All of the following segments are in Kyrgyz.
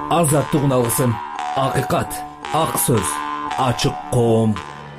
азаттыгын алгысың. Акыйкат, ак сөз, ачык коом.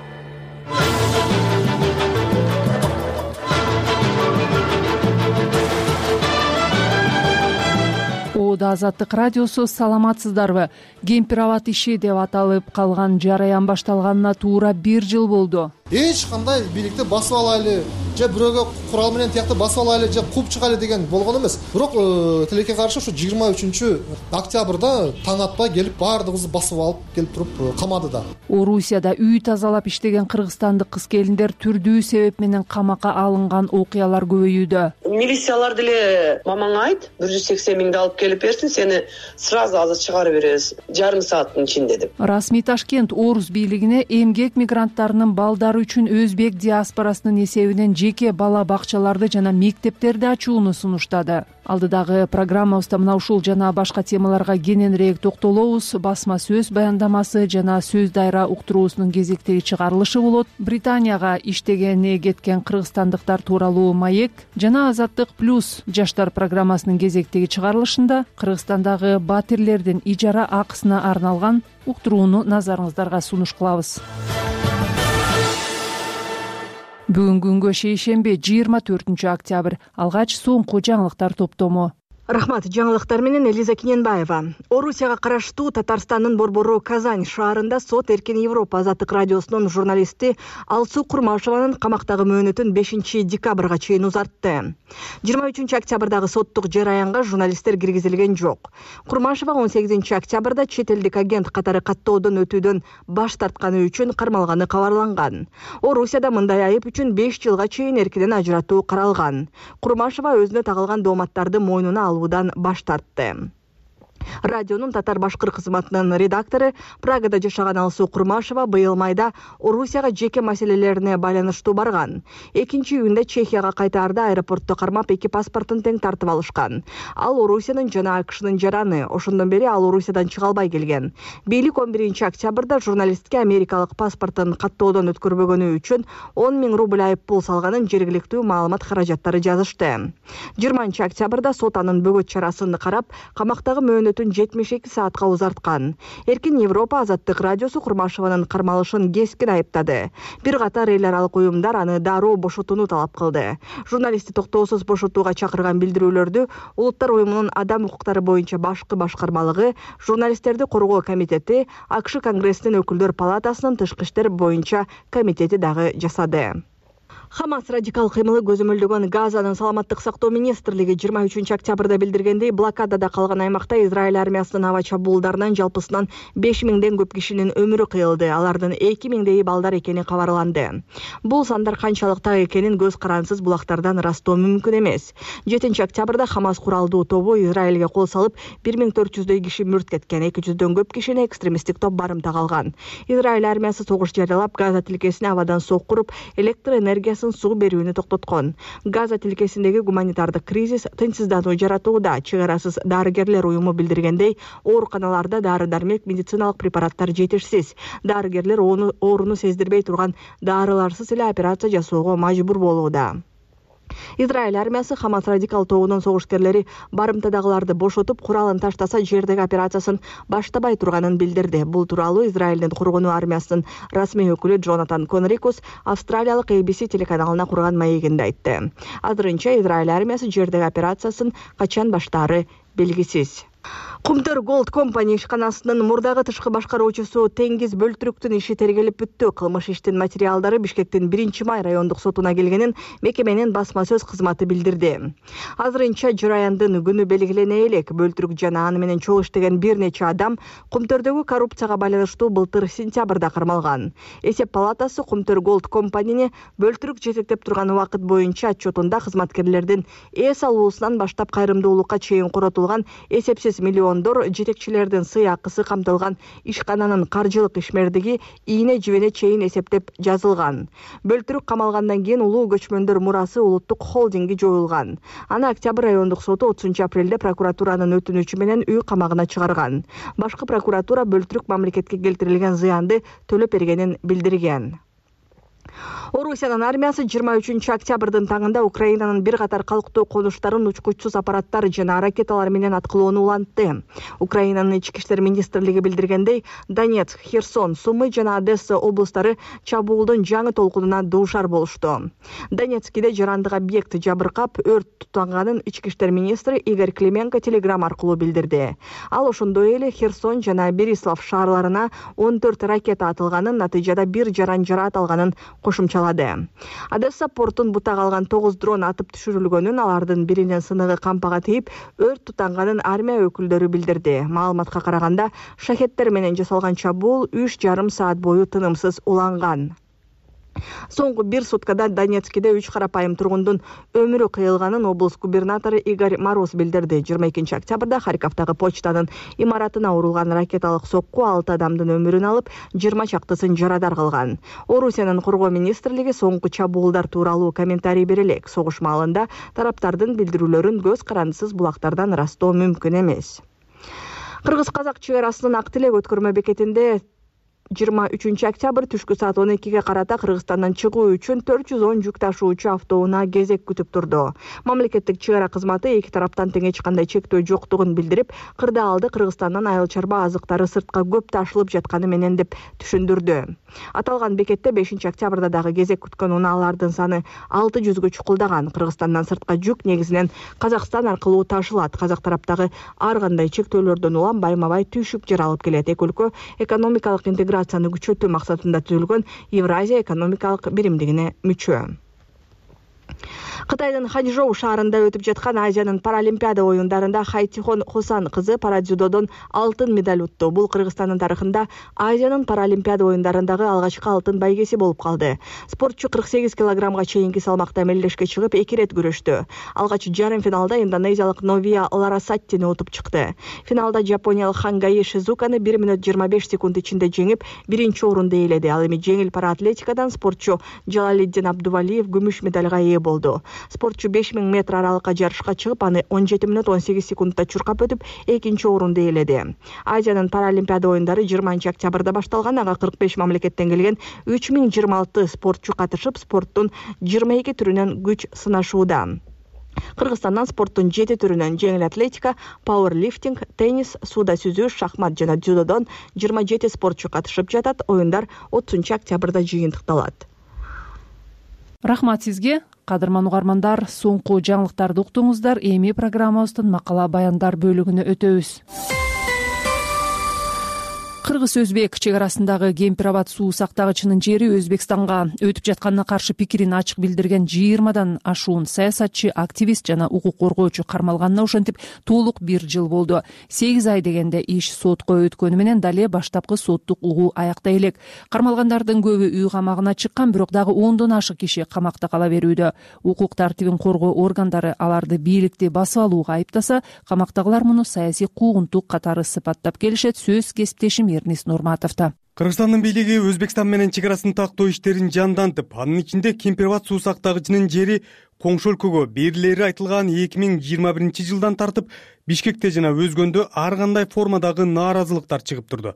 Азаттык радиосу, саламатсыздарбы? Кемпир абат иши деп аталып калган жараян башталганына туура 1 жыл болду. Эч кандай бийликти басып алайлы, же бирөөгө курал менен тиякты басып алайлы, же кууп чыгайлы деген болгон эмес. Бирок тилекке каршы ушу 23-октябрда таң атпай келип баардыгыбызды басып алып келип туруп камады да. Орусияда үй тазалап иштеген кыргызстандык кыз-келиндер түрдүү себеп менен камакка алынган окуялар көбөйүүдө. Милициялар деле мамаңа айт, 180 миңди алып келип берсин, сени сразу азыр чыгарып беребиз, жарым сааттын ичинде деп. Расмий Ташкент Орус бийлигине эмгек мигранттарынын балдары үчүн өзбек диаспорасынын эсебинен жеке бала бакчаларды жана мектептерди ачууну сунуштады. Алдыдагы программабызда мына ушул жана башка темаларга кененирээк токтолобуз. Басма сөз баяндамасы жана сөз дайра уктуруусунун кезектеги чыгарылышы болот. Британияга иштегени кеткен кыргызстандыктар тууралуу маек жана Азаттык плюс жаштар программасынын кезектеги чыгарылышында Кыргызстандагы батирлердин ижара акысына арналган уктурууну назарыңыздарга сунуш кылабыз. Бүгүнкү күнгө шейшемби 24 октябрь. Алгач соңку жаңылыктар топтому. Рахмат, жаңылыктар менен Элиза Киненбаева. Орусияга караштуу Татарстандын Борбору Казань шаарында сот Эркин Европа Азаттык радиосунун журналисти Алсуу Курмашеванын камактагы мөөнөтүн 5 декабрга чейин узартты. 23 октябрдагы соттук жараянга журналисттер киргизилген жок. Курмашева 18 октябрда чет элдик агент катары каттоодон өтүүдөн баш тартканы үчүн кармалганы кабарланган. Орусияда мындай айып үчүн 5 жылга чейин эркинен ажыратуу каралган. Курмашева өзүнө тагылган дооматтарды мойнуна алуудан баш тартты. Радионун татар-башкыр кызматынын редактору Прагада жашаган Алсуу Курмашева быйыл майда Орусияга жеке маселелерине байланыштуу барган. 2-июнда Чехияга кайтаарда аэропортто кармап 2 паспортун тең тартып алышкан. Ал Орусиянын жана АКШнын жараны. Ошондон бери ал Орусиядан чыга албай келген. Бийлик 11 октябрда журналистке америкалык паспортун каттоодон өткөрбөгөнү үчүн 10 000 рубль айып пул салганын жергиликтүү маалымат каражаттары жазышты. 20 октябрда сот анын бөгөт чарасын карап, камактагы мөөнөтүн 72 саатка узарткан. Эркин Европа Азаттык радиосу Курмашеванын кармалышын кескин айыптады. Бир катар эл аралык уюмдар аны дароо бошотууну талап кылды. Журналистти токтоосуз бошотууга чакырган билдирүүлөрдү Улуттар уюмунун адам укуктары боюнча башкы башкармалыгы, журналисттерди коргоо комитети, АКШ Конгрессинин өкүлдөр палатасынын тышкы иштер боюнча комитети дагы жасады. Хамас радикал кыймылы көзөмөлдөгөн Газанын саламаттык сактоо министрлиги 23 октябрда билдиргендей, блокадада калган аймакта Израиль армиясынын аба чабуулдарынан жалпысынан 5 000ден көп кишинин өмүрү кыйылды. Алардын 2 000дей балдар экени кабарланды. Бул сандар канчалык так экенин көз карансыз булактардан ырастоо мүмкүн эмес. 7 октябрда Хамас куралдуу тобу Израилге кол салып, 1400дөй киши мүрт кеткен, 200дөн көп кишини экстремисттик топ барымтак алган. Израиль армиясы согуш жарыялап, Газа тилкесине абадан соккуруп, электр энергиясын суу берүүнү токтоткон. Газа тилкесиндеги гуманитардык кризис тынчсыздануу жаратууда. Чыгарасыз дарыгерлер уюму билдиргендей, ооруканаларда дары-дармек, медициналык препараттар жетишсиз. Дарыгерлер ооруну сездирбей турган дарыларсыз эле операция жасоого мажбур болууда. Израиль армиясы Хамас радикал тобунун согушкерлери барымтадагыларды бошотуп, куралын таштаса жердеги операциясын баштабай турганын билдирди. Бул тууралуу Израилдин коргонуу армиясынын расмий өкүлү Джонатан Конрикус австралиялык ABC телеканалына курган маегинде айтты. Азырынча Израиль армиясы жердеги операциясын качан баштаары белгисиз. Кумтөр Gold Company ишканасынын мурдагы тышкы башкаруучусу Теңиз Бөлтүрүктүн иши тергелип бүттү. Кылмыш иштин материалдары Бишкектин 1-май райондук сотуна келгенин мекеменин басма сөз кызматы билдирди. Азырынча жараяндын күнү белгилене элек. Бөлтүрүк жана аны менен чогуу иштеген бир нече адам Кумтөрдөгү коррупцияга байланыштуу былтыр сентябрда кармалган. Эсеп палатасы Кумтөр Gold Company'ни Бөлтүрүк жетектеп турган убакыт боюнча отчетунда кызматкерлердин эс алуусунан баштап кайрымдуулукка чейин коротулган эсепсиз миллиондор жетекчилердин сый акысы камтылган ишкананын каржылык ишмердиги ийне-жибине чейин эсептеп жазылган. Бөлтүрүк камалгандан кийин улуу көчмөндөр мурасы улуттук холдинги жоюлган. Аны Октябрь райондук соту 30 апрелде прокуратуранын өтүнүчү менен үй камагына чыгарган. Башкы прокуратура Бөлтүрүк мамлекетке келтирилген зыянды төлөп бергенин билдирген. Орусиянын армиясы 23 октябрдын таңында Украинанын бир катар калктуу конуштарын учкучсуз аппараттар жана ракеталар менен аткылоону улантты. Украинанын ички иштер министрлиги билдиргендей, Донецк, Херсон, Сумы жана Одесса облустары чабуулдун жаңы толкунуна дуушар болушту. Донецкиде жарандык объект жабыркап, өрт тутанганын ички иштер министри Игорь Клименко телеграм аркылуу билдирди. Ал ошондой эле Херсон жана Берислав шаарларына 14 ракета атылганын, натыйжада бир жаран жараат алганын кошумчалады. Одесса портун бутак алган 9 дрон атып түшүрүлгөнүн, алардын биринин сыныгы кампага тийип, өрт тутанганын армия өкүлдөрү билдирди. Маалыматка караганда, шахеттер менен жасалган чабуул 3,5 саат бою тынымсыз уланган. Соңку бир суткада Донецкиде 3 карапайым тургундун өмүрү кыйылганын облус губернатору Игорь Мороз билдирди. 22 октябрда Харьковдагы почтанын имаратына урулган ракеталык сокку 6 адамдын өмүрүн алып, 20 чактысын жарадар кылган. Орусиянын коргоо министрлиги соңку чабуулдар тууралуу комментарий бере элек. Согуш маалында тараптардын билдирүүлөрүн көз карандысыз булактардан ырастоо мүмкүн эмес. Кыргыз-казак чек арасынын Ак Тилек өткөрмө бекетинде 23 октябрь түшкү саат 12-ге карата Кыргызстандан чыгуу үчүн 410 жүк ташуучу автоунаа кезек күтүп турду. Мамлекеттик чек ара кызматы эки тараптан тең эч кандай чектөө жоктугун билдирип, кырдаалды Кыргызстандан айыл чарба азыктары сыртка көп ташылып жатканы менен деп түшүндүрдү. Аталган бекетте 5 октябрда дагы кезек күткөн унаалардын саны 600гө чукулдаган. Кыргызстандан сыртка жүк негизинен Казакстан аркылуу ташылат. Казак тараптагы ар кандай чектөөлөрдөн улам байма-бай түйшүк жер алып келет. Эки өлкө экономикалык интеграцияны күчөтүү максатында түзүлгөн Евразия экономикалык биримдигине мүчө. Кытайдын Ханчжоу шаарында өтүп жаткан Азиянын паралимпиада оюндарында Хайтихон Хусан кызы парадзюдодон алтын медаль утту. Бул Кыргызстандын тарыхында Азиянын паралимпиада оюндарындагы алгачкы алтын байгеси болуп калды. Спортчу 48 килограммга чейинки салмакта мелдешке чыгып 2 рет күрөштү. Алгач жарым финалда индонезиялык Новия Ларасаттини утуп чыкты. Финалда жапониялык Хангаи Шизуканы 1 мүнөт 25 секунд ичинде жеңип, биринчи орунду ээледи. Ал эми жеңил параатлетикадан спортчу Жалалиддин Абдувалиев күмүш медалга ээ болду. Спортчу 5000 метр аралыкка жарышка чыгып, аны 17 мүнөт 18 секундда чуркап өтүп, экинчи орунду ээледи. Азиянын паралимпиада оюндары 20 октябрда башталган. Ага 45 мамлекеттен келген 3026 спортчу катышып, спорттун 22 түрүнөн күч сынашууда. Кыргызстандан спорттун 7 түрүнөн жеңил атлетика, пауэрлифтинг, теннис, сууда сүзүү, шахмат жана дзюдодон 27 спортчу катышып жатат. Оюндар 30 октябрда жыйынтыкталат. Рахмат сизге. Кадырман угармандар, соңку жаңылыктарды уктуңуздар. Эми программабыздын макала баяндар бөлүгүнө өтөбүз. Кыргыз-Өзбек чек арасындагы Кемпир-Абад суу сактагычынын жери Өзбекстанга өтүп жатканына каршы пикирин ачык билдирген 20дан ашуун саясатчы, активист жана укук коргоочу кармалганына ошентип толук 1 жыл болду. 8 ай дегенде иш сотко өткөнү менен дале баштапкы соттук угуу аякта элек. Кармалгандардын көбү үй камагына чыккан, бирок дагы 10дон ашык киши камакта кала берүүдө. Укук тартибин коргоо органдары аларды бийликти басып алууга айыптаса, камактагылар муну саясий куугунтук катары сыпаттап келишет. Сөз кесиптешим Эрнис Нурматовдо. Кыргызстандын бийлиги Өзбекстан менен чек арасын тактоо иштерин жандантып, анын ичинде Кемпир-Абад суу сактагычынын жери коңшу өлкөгө берилери айтылган 2021 жылдан тартып Бишкекте жана өзгөндө ар кандай формадагы нааразылыктар чыгып турду.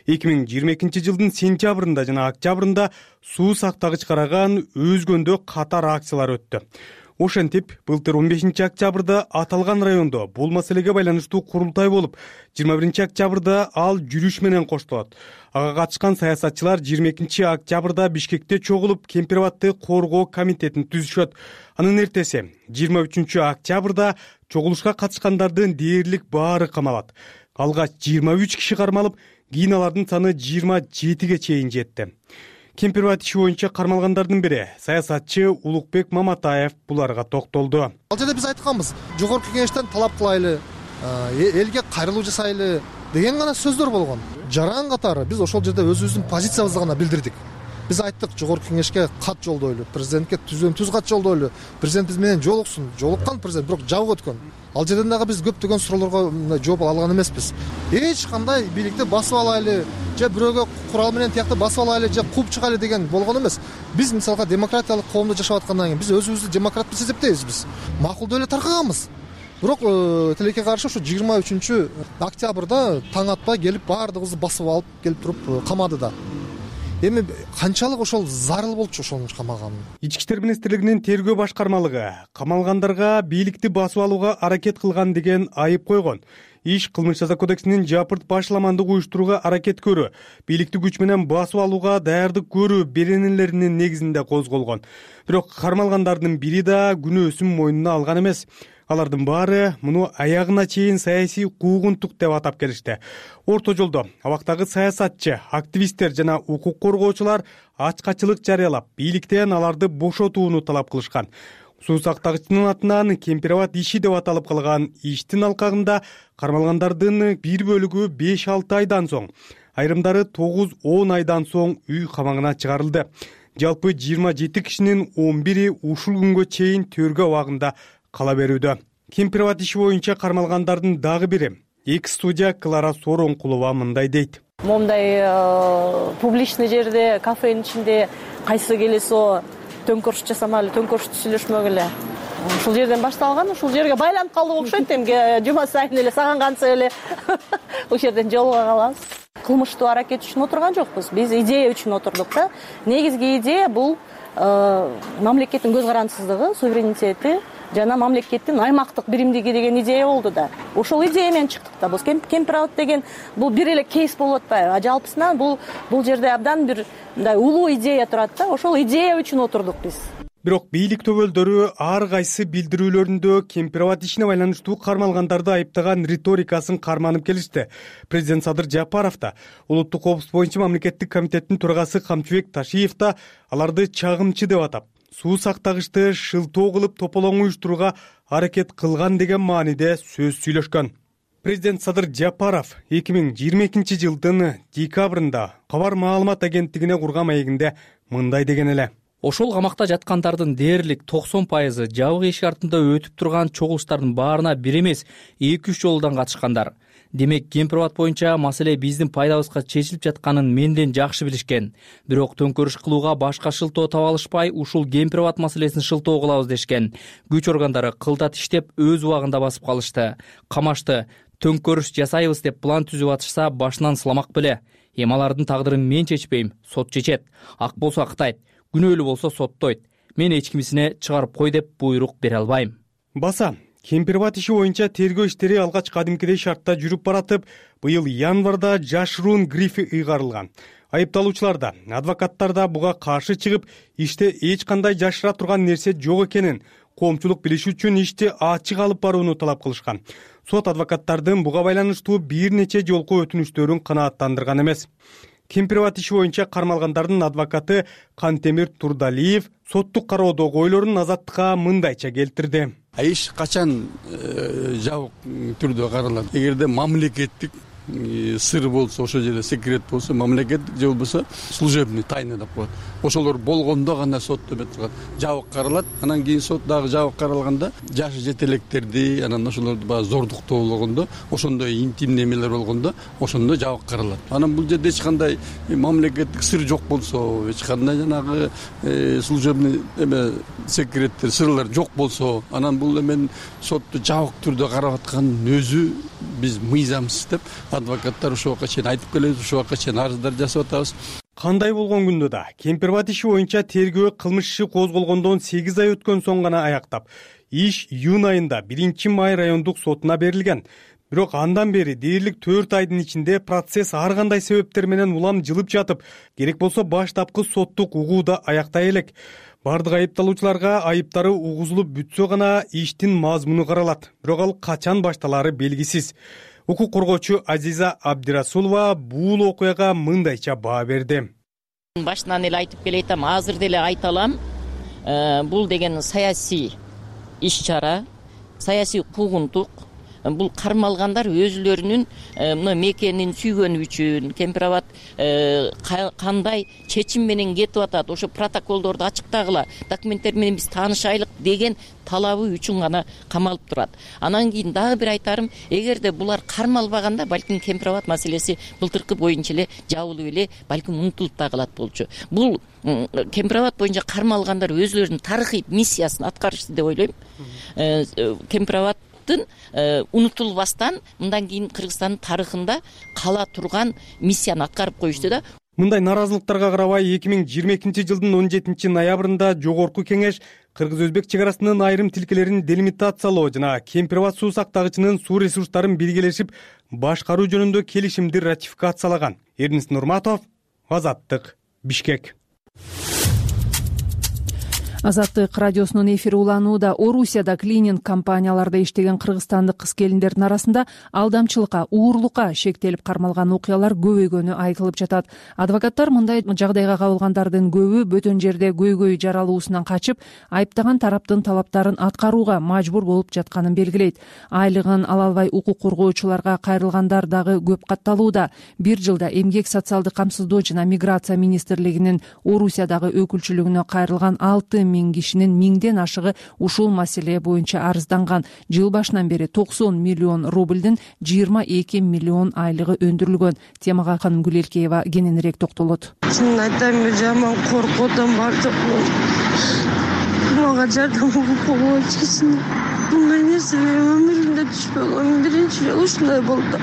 2022 жылдын сентябрында жана октябрында суу сактагыч караган өзгөндө катар акциялар өттү. Ошентип, былтыр 15 октябрда аталган райондо бул маселеге байланыштуу курултай болуп, 21 октябрда ал жүрүш менен коштолот. Ага катышкан саясатчылар 22 октябрда Бишкекте чогулуп Кемпир-Абадты коргоо комитетин түзүшөт. Анын эртеси 23 октябрда чогулушка катышкандардын дээрлик баары камалат. Алгач 23 киши кармалып, кийин алардын саны 27ге чейин жетти. Кемпир-Абад иши боюнча кармалгандардын бири саясатчы Улукбек Маматаев буларга токтолду. Ал жерде биз айтканбыз, жогорку кеңештен талап кылайлы, элге кайрылуу жасайлы деген гана сөздөр болгон. Жаран катары биз ошол жерде өзүбүздүн позициябызды гана билдирдик. Биз айттык, жогорку кеңешке кат жолдойлу, президентке түз кат жолдойлу, президент биз менен жолуксун. Жолуккан президент бирок жабык өткөн. Ал жерден дагы биз көптөгөн суроолорго жооп ала алган эмеспиз. Эч кандай бийликти басып алайлы, же бирөөгө курал менен тиякты басып алайлы, же кууп чыгайлы деген болгон эмес. Биз мисалга демократиялык коомдо жашап аткандан кийин биз өзүбүздү демократ деп эсептейбиз биз. Макулдуу эле таркаганбыз. Бирок тилекке каршы ушу 23 октябрда таң атпай келип баардыгыбызды басып алып келип туруп камады да. эми канчалык ошол зарыл болчу ошонун камалганы? Ички иштер министрлигинин тергөө башкармалыгы камалгандарга бийликти басып алууга аракет кылган деген айып койгон. Иш кылмыш жаза кодексинин жапырт башламандык уюштурууга аракет көрүү, бийликти күч менен басып алууга даярдык көрүү беренелеринин негизинде козголгон. Бирок кармалгандардын бири да күнөөсүн мойнуна алган эмес. Алардын баары муну аягына чейин саясий куугунтук деп атап келишти. Орто жолдо абактагы саясатчы, активисттер жана укук коргоочулар ачкачылык жарыялап, бийликтен аларды бошотууну талап кылышкан. Суу сактагычтын атынан Кемпирабад иши деп аталып калган иштин алкагында кармалгандардын бир бөлүгү 5-6 айдан соң, айрымдары 9-10 айдан соң үй камагына чыгарылды. Жалпы 27 кишинин 11-и ушул күнгө чейин төргө абагында кала берүүдө. Кемпирабад иши боюнча кармалгандардын дагы бири экс-судья Клара Соронкулова мындай дейт. Момундай публичный жерде, кафенин ичинде кайсы келесо төңкөрүш жасамайлы, төңкөрүштү сүйлөшмөгүлө. Ушул жерден башталган, ушул жерге байланып калдык окшойт. Эмге жума сайын эле саган кантса эле ушул жерден жолуга калабыз. Кылмыштуу аракет үчүн отурган жокпуз. Биз идея үчүн отурдук да. Негизги идея бул мамлекеттин көз карандысыздыгы, суверенитети жана мамлекеттин аймактык биримдиги деген идея болду да. Ошол идея менен чыктык да. Бул Кемпирабад деген бул бир эле кейс болуп атпайбы? Жалпысынан бул жерде абдан бир мындай улуу идея турат да. Ошол идея үчүн отурдук биз. Бирок бийлик төбөлдөрү ар кайсы билдирүүлөрүндө Кемпирабад ишине байланыштуу кармалгандарды айыптаган риторикасын карманып келишти. Президент Садыр Жапаров да, улуттук коопсуздук боюнча мамлекеттик комитеттин төрагасы Камчыбек Ташиев да аларды чагымчы деп атап, суу сактагычты шылтоо кылып тополоң уюштурууга аракет кылган деген мааниде сөз сүйлөшкөн. Президент Садыр Жапаров 2022 жылдын декабрында Кабар маалымат агенттигине курган маегинде мындай деген эле. Ошол камакта жаткандардын дээрлик 90% жабык эшик артында өтүп турган чогулуштардын баарына бир эмес 2-3 жолдон катышкандар. Демек, Кемпирабад боюнча маселе биздин пайдабызга чечилип жатканын менден жакшы билишкен. Бирок төңкөрүш кылууга башка шылтоо таба алышпай, ушул Кемпирабад маселесин шылтоо кылабыз дешкен. Күч органдары кылдат иштеп өз убагында басып калышты. Камашты, төңкөрүш жасайбыз деп план түзүп атышса, башынан сыламак беле. Эми алардын тагдырын мен чечпейм, сот чечет. Ак болсо актайт, күнөөлүү болсо соттойт. Мен эч кимисине чыгарып кой деп буйрук бере албайм. Баса, Кемпирабад иши боюнча тергөө иштери алгач кадимкидей шартта жүрүп баратып, быйыл январда жашыруун грифи ыйгарылган. Айыпталуучулар да, адвокаттар да буга каршы чыгып, иште эч кандай жашыра турган нерсе жок экенин, коомчулук билиши үчүн ишти ачык алып барууну талап кылышкан. Сот адвокаттардын буга байланыштуу бир нече жолку өтүнүштөрүн канааттандырган эмес. Кемпирабад иши боюнча кармалгандардын адвокаты Кантемир Турдалиев соттук кароодогу ойлорун Азаттыкка мындайча келтирди. Иш качан жабык түрдө каралат? Эгерде мамлекеттик сыр болсо, ошол жерде секрет болсо, мамлекеттик же болбосо служебный тайна деп коет. Ошолор болгондо гана сотто жабык каралат. Анан кийин сот дагы жабык каралганда жашы жетелектерди, анан ошолорду баягы зордуктоо болгондо, ошондой интимдүү эмелер болгондо, ошондо жабык каралат. Анан бул жерде эч кандай мамлекеттик сыр жок болсо, эч кандай жанагы служебный секреттер, сырлар жок болсо, анан бул эмен сотту жабык түрдө карап аткандын өзү биз мыйзамсыз деп адвокаттар ошол убакка чейин айтып келебиз, ошол убакка чейин арыздар жасап атабыз. Кандай болгон күндө да Кемпирабад иши боюнча тергөө кылмыш иши козголгондон 8 ай өткөн соң гана аяктап, иш июнь айында 1-Май райондук сотуна берилген. Бирок андан бери дээрлик 4 айдын ичинде процесс ар кандай себептер менен улам жылып жатып, керек болсо баштапкы соттук угууда аяктай элек. Бардык айыпталуучуларга айыптары угузулуп бүтсө гана иштин мазмуну каралат. Бирок ал качан башталары белгисиз. Укук коргоочу Азиза Абдирасулова бул окуяга мындайча баа берди. Башынан эле айтып келейтам, азыр деле айта алам. Бул деген саясий иш-чара, саясий куугунтук. Бул кармалгандар өзүлөрүнүн мына мекенин сүйгөнү үчүн, Кемпирабад кандай чечим менен кетип атат, ошо протоколдорду ачыктагыла, документтер менен биз таанышайлык деген талабы үчүн гана камалып турат. Анан кийин дагы бир айтарым, эгерде булар кармалбаганда, балким Кемпирабад маселеси былтыркы боюнча эле жабылып эле, балким унутулуп да калат болчу. Бул Кемпирабад боюнча кармалгандар өзүлөрүнүн тарыхый миссиясын аткарышты деп ойлойм. Кемпирабад унутулбастан мындан кийин Кыргызстандын тарыхында кала турган миссияны аткарып коюшту да. Мындай наразылыктарга карабай 2022 жылдын 17 ноябрында Жогорку кеңеш кыргыз-өзбек чек арасынын айрым тилкелерин делимитациялоо жана Кемпир-Абад суу сактагычынын суу ресурстарын биргелешип башкаруу жөнүндө келишимди ратификациялаган. Эрнис Нурматов, Азаттык, Бишкек. Азаттык радиосунун эфири уланууда. Орусияда клининг компанияларда иштеген кыргызстандык кыз-келиндердин арасында алдамчылыкка, уурлукка шектелип кармалган окуялар көбөйгөнү айтылып жатат. Адвокаттар мындай жагдайга кабылгандардын көбү бөтөн жерде көйгөй жаралуусунан качып, айыптаган тараптын талаптарын аткарууга мажбур болуп жатканын белгилейт. Айлыгын ала албай укук коргоочуларга кайрылгандар дагы көп катталууда. Бир жылда Эмгек социалдык камсыздоо жана миграция министрлигинин Орусиядагы өкүлчүлүгүнө кайрылган 6 миң кишинин 1000ден ашыгы ушул маселе боюнча арызданган. Жыл башынан бери 90 миллион рубльдин 22 миллион айлыгы өндүрүлгөн. Темага Ханым Гүлелкеева кененирээк токтолот. Чынын айтайын, жаман коркуудон бар жок. Мага жардам болуп эч мындай нерсе менин өмүрүмдө түшпөгөн. Биринчи жолу ушундай болду.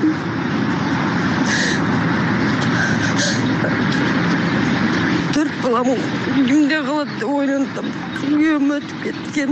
Балам кимде калат деп ойлондум. Күйөөм өтүп кеткен.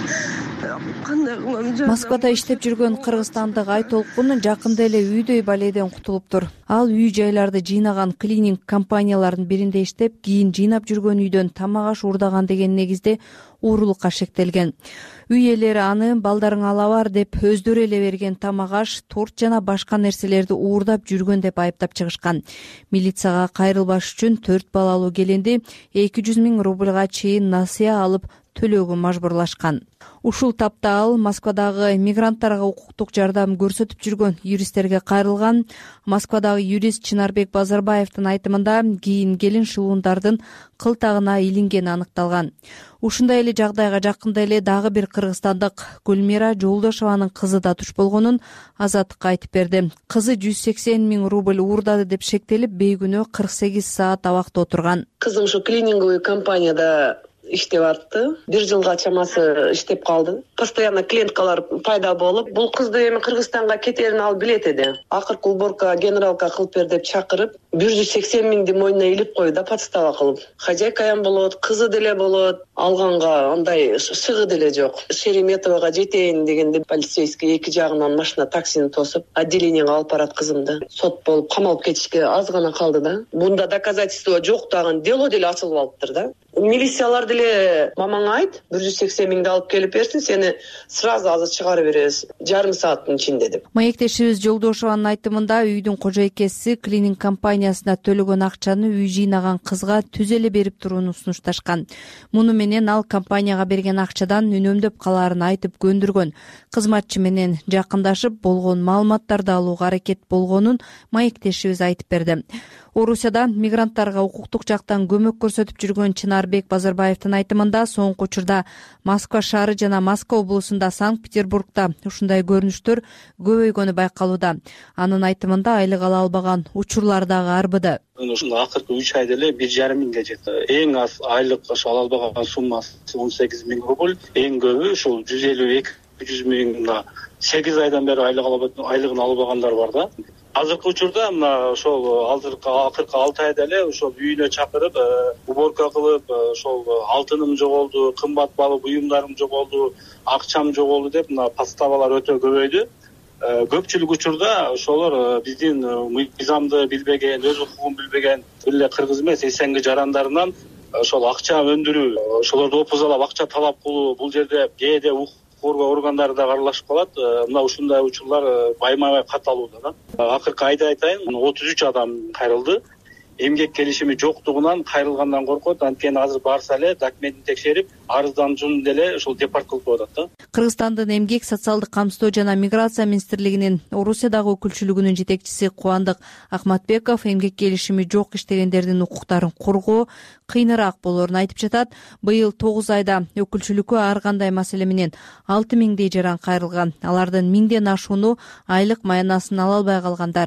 Кандай кылам? Москвада иштеп жүргөн кыргызстандык Айтолкун жакында эле үйдөй баледен кутулуптур. Ал үй жайларды жыйнаган клининг компанияларынын биринде иштеп, кийин жыйнап жүргөн үйдөн тамак аш уурдаган деген негизде уурулукка шектелген. Үй ээлери аны балдарың ала бар деп өздөрү эле берген тамак аш, торт жана башка нерселерди уурдап жүргөн деп айыптап чыгышкан. Милицияга кайрылбаш үчүн 4 балалуу келинди 200 миң рубльга чейин насыя алып төлөөгө мажбурлашкан. Ушул тапта ал Москвадагы мигранттарга укуктук жардам көрсөтүп жүргөн юристтерге кайрылган. Москвадагы юрист Чынарбек Базарбаевдин айтымында кийин келин шылуундардын кылтагына илингени аныкталган. Ушундай эле жагдайга жакында эле дагы бир кыргызстандык Гүлмира Жолдошованын кызы да туш болгонун Азаттыкка айтып берди. Кызы 180 миң рубль уурдады деп шектелип, бейгүнөө 48 саат абакта отурган. Кызым ушу клининговый компанияда иштеп атты. Бир жылга чамасы иштеп калды. Постоянно клиенткалар пайда болуп, бул кызды эми Кыргызстанга кетерин ал билет эди. Акыркы уборка генералка кылып бер деп чакырып, 180 миңди мойнуна илип койду да, подстава кылып. Хозяйкаям болот, кызы деле болот. Алганга андай сыгы деле жок. Шереметовага жетейин дегенде полицейский эки жагынан машина таксини тосуп, отделениеге алып барат кызымды. Сот болуп камалып кетишке аз гана калды да. Бунда доказательство жок дагы дело деле ачылып алыптыр да. Милициялар деле мамаңа айт, 180 миңди алып келип берсин, сени сразу азыр чыгарып беребиз, жарым сааттын ичинде деп. Маектешибиз Жолдошованын айтымында үйдүн кожойкеси клининг компаниясына төлөгөн акчаны үй жыйнаган кызга түз эле берип турууну сунушташкан. Муну менен ал компанияга берген акчадан үнөмдөп калаарын айтып көндүргөн. Кызматчы менен жакындашып болгон маалыматтарды алууга аракет болгонун маектешибиз айтып берди. Орусияда мигранттарга укуктук жактан көмөк көрсөтүп жүргөн Чынарбек Базарбаевдин айтымында соңку учурда Москва шаары жана Москва облусунда, Санкт-Петербургда ушундай көрүнүштөр көбөйгөнү байкалууда. Анын айтымында айлык ала албаган учурлар дагы арбыды. Ушунда акыркы 3 айда эле 1,5 миңге жетти. Эң аз айлык ала албаган суммасы 18 миң рубль, эң көбү ушул 150-200 миң 8 айдан бери айлыгын албагандар бар да. Азыркы учурда мына ошол акыркы 6 айда эле ошол үйүнө чакырып, уборка кылып, ошол алтыным жоголду, кымбат баалуу буюмдарым жоголду, акчам жоголду деп мына подставалар өтө көбөйдү. Көпчүлүк учурда ошолор биздин мыйзамды билбеген, өз укугун билбеген эле кыргыз эмес эсенги жарандарынан ошол акча өндүрүү, ошолорду опузалап акча талап кылуу, бул жерде кээде коргоо органдары да аралашып калат. Мына ушундай учурлар байма-бай катталууда да. Акыркы айда айтайын, 33 адам кайрылды. Эмгек келишими жоктугунан кайрылгандан коркот. Анткени азыр барса эле документин текшерип, арыздануучуну деле ошол депорт кылып коюшат да. Кыргызстандын Эмгек социалдык камсыздоо жана миграция министрлигинин Орусиядагы өкүлчүлүгүнүн жетекчиси Кубандык Акматбеков эмгек келишими жок иштегендердин укуктарын коргоо кыйыныраак болоорун айтып жатат. Быйыл 9 айда өкүлчүлүккө ар кандай маселе менен 6 миңдей жаран кайрылган. Алардын 1000ден ашууну айлык маянасын ала албай калгандар.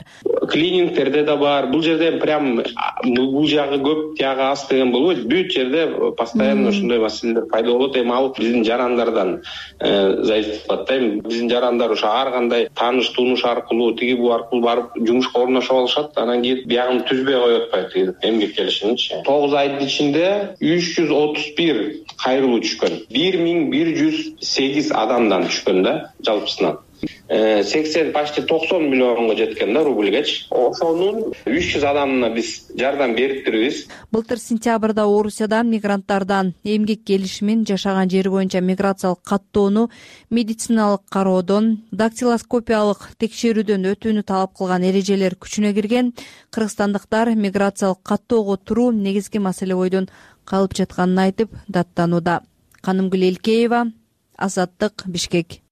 клинингтерде да бар. Бул жерде прям бул жагы көп, тиягы аз деген болбойт. Бүт жерде постоянно ушундай маселелер пайда болот. Эми ал биздин жарандардан зависит кылат да. Биздин жарандар ошо ар кандай тааныш тунуш аркылуу, тиги бу аркылуу барып жумушка орношуп алышат. Анан кийин биягын түзбөй коюп атпайбы эмгек келишимчи. 9 айдын ичинде 331 кайрылуу түшкөн. 1108 адамдан түшкөн да жалпысынан. 80 почти 90 миллионго жеткен да рубльгечи. Ошонун 300 адамына биз жардам бериптирбиз. Былтыр сентябрда Орусиядан мигранттардан эмгек келишимин, жашаган жери боюнча миграциялык каттоону, медициналык кароодон, дактилоскопиялык текшерүүдөн өтүүнү талап кылган эрежелер күчүнө кирген. Кыргызстандыктар миграциялык каттоого туруу негизги маселе бойдон калып жатканын айтып даттанууда. Канымгүл Элкеева, Азаттык, Бишкек.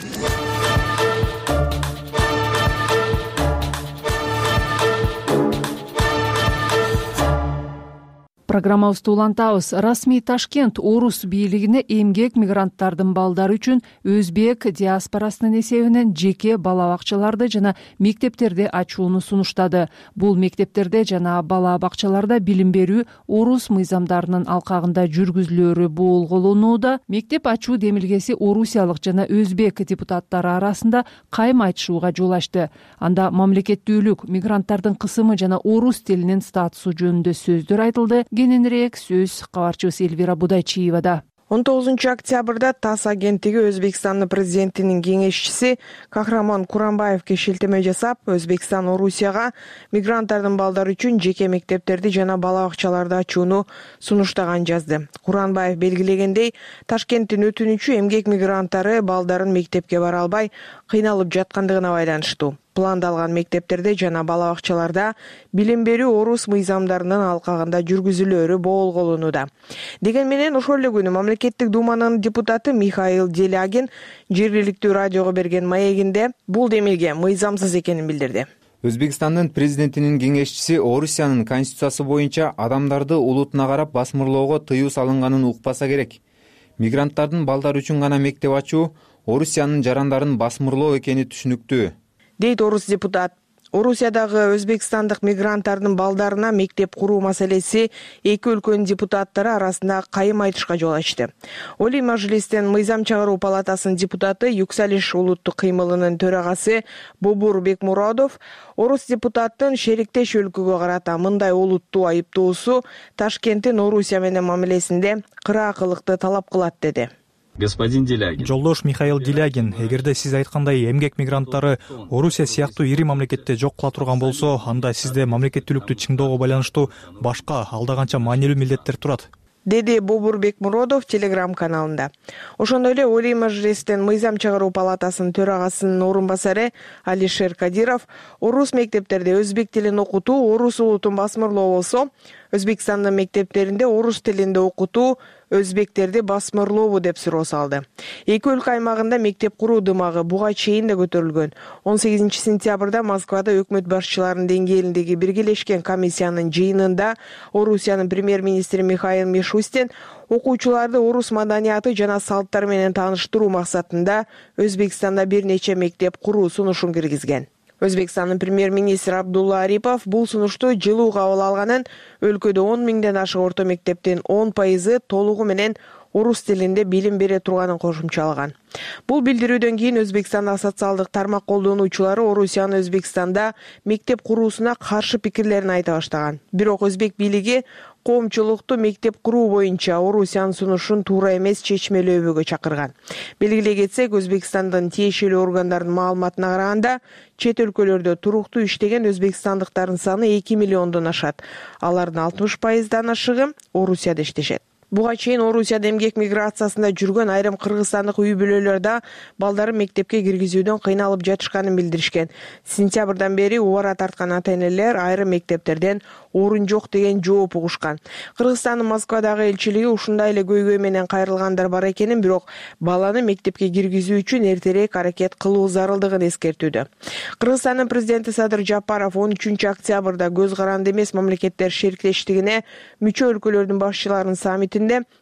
Программабызды улантабыз. Расмий Ташкент орус бийлигине эмгек мигранттардын балдары үчүн өзбек диаспорасынын эсебинен жеке бала бакчаларды жана мектептерди ачууну сунуштады. Бул мектептерде жана бала бакчаларда билим берүү орус мыйзамдарынын алкагында жүргүзүлөөрү болголонууда. Мектеп ачуу демилгеси орусиялык жана өзбек депутаттары арасында кайым айтышууга жол ачты. Анда мамлекеттүүлүк, мигранттардын кысымы жана орус тилинин статусу жөнүндө сөздөр айтылды. Кененирээк сөз кабарчыбыз Элвира Будайчиевада. 19 октябрда ТАСС агенттиги Өзбекстандын президентинин кеңешчиси Кахрамон Куранбаевге шилтеме жасап, Өзбекстан Орусияга мигранттардын балдары үчүн жеке мектептерди жана бала бакчаларды ачууну сунуштаган жазды. Куранбаев белгилегендей, Ташкенттин өтүнүчү эмгек мигранттары балдарын мектепке бара албай кыйналып жаткандыгына байланыштуу. Пландалган мектептерде жана бала бакчаларда билим берүү орус мыйзамдарынын алкагында жүргүзүлөөрү болголонууда. Деген менен ошол эле күнү мамлекеттик думанын депутаты Михаил Делягин жергиликтүү радиого берген маегинде бул демилге мыйзамсыз экенин билдирди. Өзбекстандын президентинин кеңешчиси Орусиянын конституциясы боюнча адамдарды улутуна карап басмырлоого тыюу салынганын укпаса керек. Мигранттардын балдары үчүн гана мектеп ачуу Орусиянын жарандарын басмырлоо экени түшүнүктүү, дейт орус депутат. Орусиядагы өзбекстандык мигранттардын балдарына мектеп куруу маселеси эки өлкөнүн депутаттары арасында кайым айтышка жол ачты. Олий Мажлистин мыйзам чыгаруу палатасынын депутаты Юксалиш улуттук кыймылынын төрагасы Бобур Бекмуродов орус депутаттын шериктеш өлкөгө карата мындай олуттуу айыптоосу Ташкенттин Орусия менен мамилесинде кыраакылыкты талап кылат деди. Господин Делягин. Жолдош Михаил Делягин, эгерде сиз айткандай эмгек мигранттары Орусия сыяктуу ири мамлекетте жок кыла турган болсо, анда сизде мамлекеттүүлүктү чыңдоого байланыштуу башка алда канча маанилүү милдеттер турат, деди Бобур Бекмуродов Телеграм каналында. Ошондой эле Олий Мажлистин мыйзам чыгаруу палатасынын төрагасынын орун басары Алишер Кадиров орус мектептерде өзбек тилин окутуу орус улутун басмырлоо болсо, Өзбекстандын мектептеринде орус тилинде окутуу өзбектерди басмырлообу деп суроо салды. Эки өлкө аймагында мектеп куруу дымагы буга чейин да көтөрүлгөн. 18 сентябрда Москвада өкмөт башчыларынын деңгээлиндеги биргелешкен комиссиянын жыйынында Орусиянын премьер-министри Михаил Мишустин окуучуларды орус маданияты жана салттары менен тааныштыруу максатында Өзбекстанда бир нече мектеп куруу сунушун киргизген. Өзбекстандын премьер-министри Абдулла Арипов бул сунушту жылуу кабыл алганын, өлкөдө 10 миңден ашык орто мектептин 10% толугу менен орус тилинде билим бере турганын кошумчалаган. Бул билдирүүдөн кийин Өзбекстандагы социалдык тармак колдонуучулары Орусиянын Өзбекстанда мектеп куруусуна каршы пикирлерин айта баштаган. Бирок өзбек бийлиги коомчулукту мектеп куруу боюнча Орусиянын сунушун туура эмес чечмелөөгө чакырган. Белгилей кетсек, Өзбекстандын тиешелүү органдарынын маалыматына караганда, чет өлкөлөрдө туруктуу иштеген өзбекстандыктардын саны 2 миллиондон ашат. Алардын 60%дан ашыгы Орусияда иштешет. Буга чейин Орусияда эмгек миграциясында жүргөн айрым кыргызстандык үй бүлөлөр да балдарын мектепке киргизүүдөн кыйналып жатышканын билдиришкен. Сентябрдан бери убара тарткан ата-энелер айрым мектептерден орун жок деген жооп угушкан. Кыргызстандын Москвадагы элчилиги ушундай эле көйгөй менен кайрылгандар бар экенин, бирок баланы мектепке киргизүү үчүн эртерээк аракет кылуу зарылдыгын эскертүүдө. Кыргызстандын президенти Садыр Жапаров 13 октябрда көз каранды эмес мамлекеттер шериктештигине мүчө өлкөлөрдүн башчыларынын саммитинде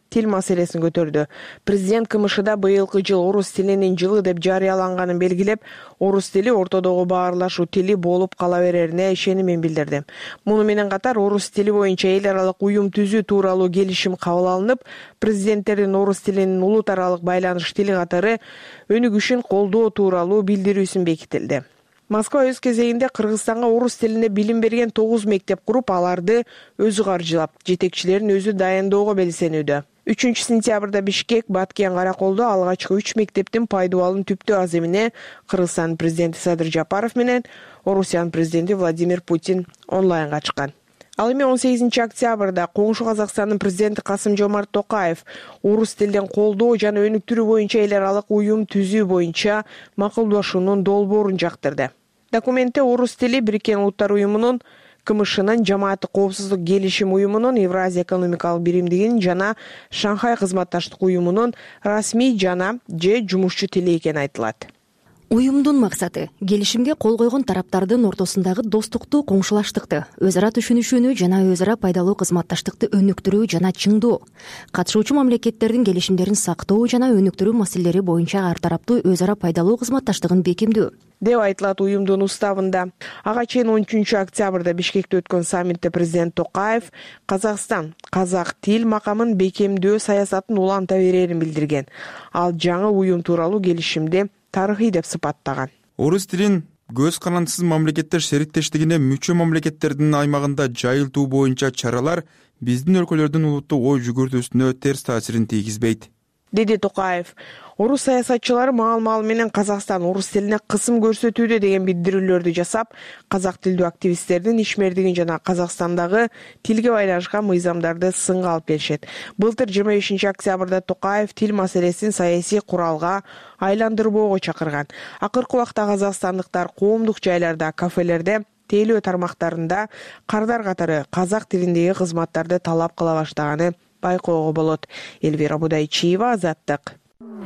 тил маселесин көтөрдү. Президент КМШда быйылкы жыл орус тилинин жылы деп жарыяланганын белгилеп, орус тили ортодогу баарлашуу тили болуп кала берерине ишенимин билдирди. Муну менен катар орус тили боюнча эл аралык уюм түзүү тууралуу келишим кабыл алынып, президенттердин орус тилинин улут аралык байланыш тили катары өнүгүшүн колдоо тууралуу билдирүүсүн бекитилди. Москва өз кезегинде Кыргызстанга орус тилине билим берген 9 мектеп куруп, аларды өзү каржылап, жетекчилерин өзү дайындоого белсенүүдө. 3 сентябрда Бишкек, Баткен, Караколдо алгачкы 3 мектептин пайдубалын түптүү аз эмине Кыргызстан президенти Садыр Жапаров менен Орусиянын президенти Владимир Путин онлайнга чыккан. Ал эми 18 октябрда коңшу Казакстандын президенти Касым-Жомарт Токаев орус тилден колдоо жана өнүктүрүү боюнча эл аралык уюм түзүү боюнча макулдашуунун долбоорун жактырды. Документте орус тили Бириккен Улуттар уюмунун, КМШнын, Жамааттык коопсуздук келишим уюмунун, Евразия экономикалык биримдигинин жана Шанхай кызматташтык уюмунун расмий жана же жумушчу тили экени айтылат. Уюмдун максаты келишимге кол койгон тараптардын ортосундагы достукту, коңшулаштыкты, өз ара түшүнүшүүнү жана өз ара пайдалуу кызматташтыкты өнүктүрүү жана чыңдоо, катышуучу мамлекеттердин келишимдерин сактоо жана өнүктүрүү маселелери боюнча ар тараптуу өз ара пайдалуу кызматташтыгын бекемдөө деп айтылат уюмдун уставында. Ага чейин 13 октябрда Бишкекте өткөн саммитте президент Токаев Казакстан казак тил макамын бекемдөө саясатын уланта берерин билдирген. Ал жаңы уюм тууралуу келишимди тарыхый деп сыпаттаган. Орус тилин көз карандысыз мамлекеттер сериктештигине мүчө мамлекеттердин аймагында жайылтуу боюнча чаралар биздин өлкөлөрдүн улуттук ой жүгүртүүсүнө терс таасирин тийгизбейт, деди Токаев. Орус саясатчылары маал менен Казакстан орус тилине кысым көрсөтүүдө деген билдирүүлөрдү жасап, казак тилдүү активисттердин ишмердигин жана Казакстандагы тилге байланышкан мыйзамдарды сынга алып беришет. Былтыр 25 октябрда Токаев тил маселесин саясий куралга айландырбоого чакырган. Акыркы убакта казакстандыктар коомдук жайларда, кафелерде, тейлөө тармактарында кардар катары казак тилиндеги кызматтарды талап кыла баштаганы байкоого болот. Элвира Будайчиева, Азаттык.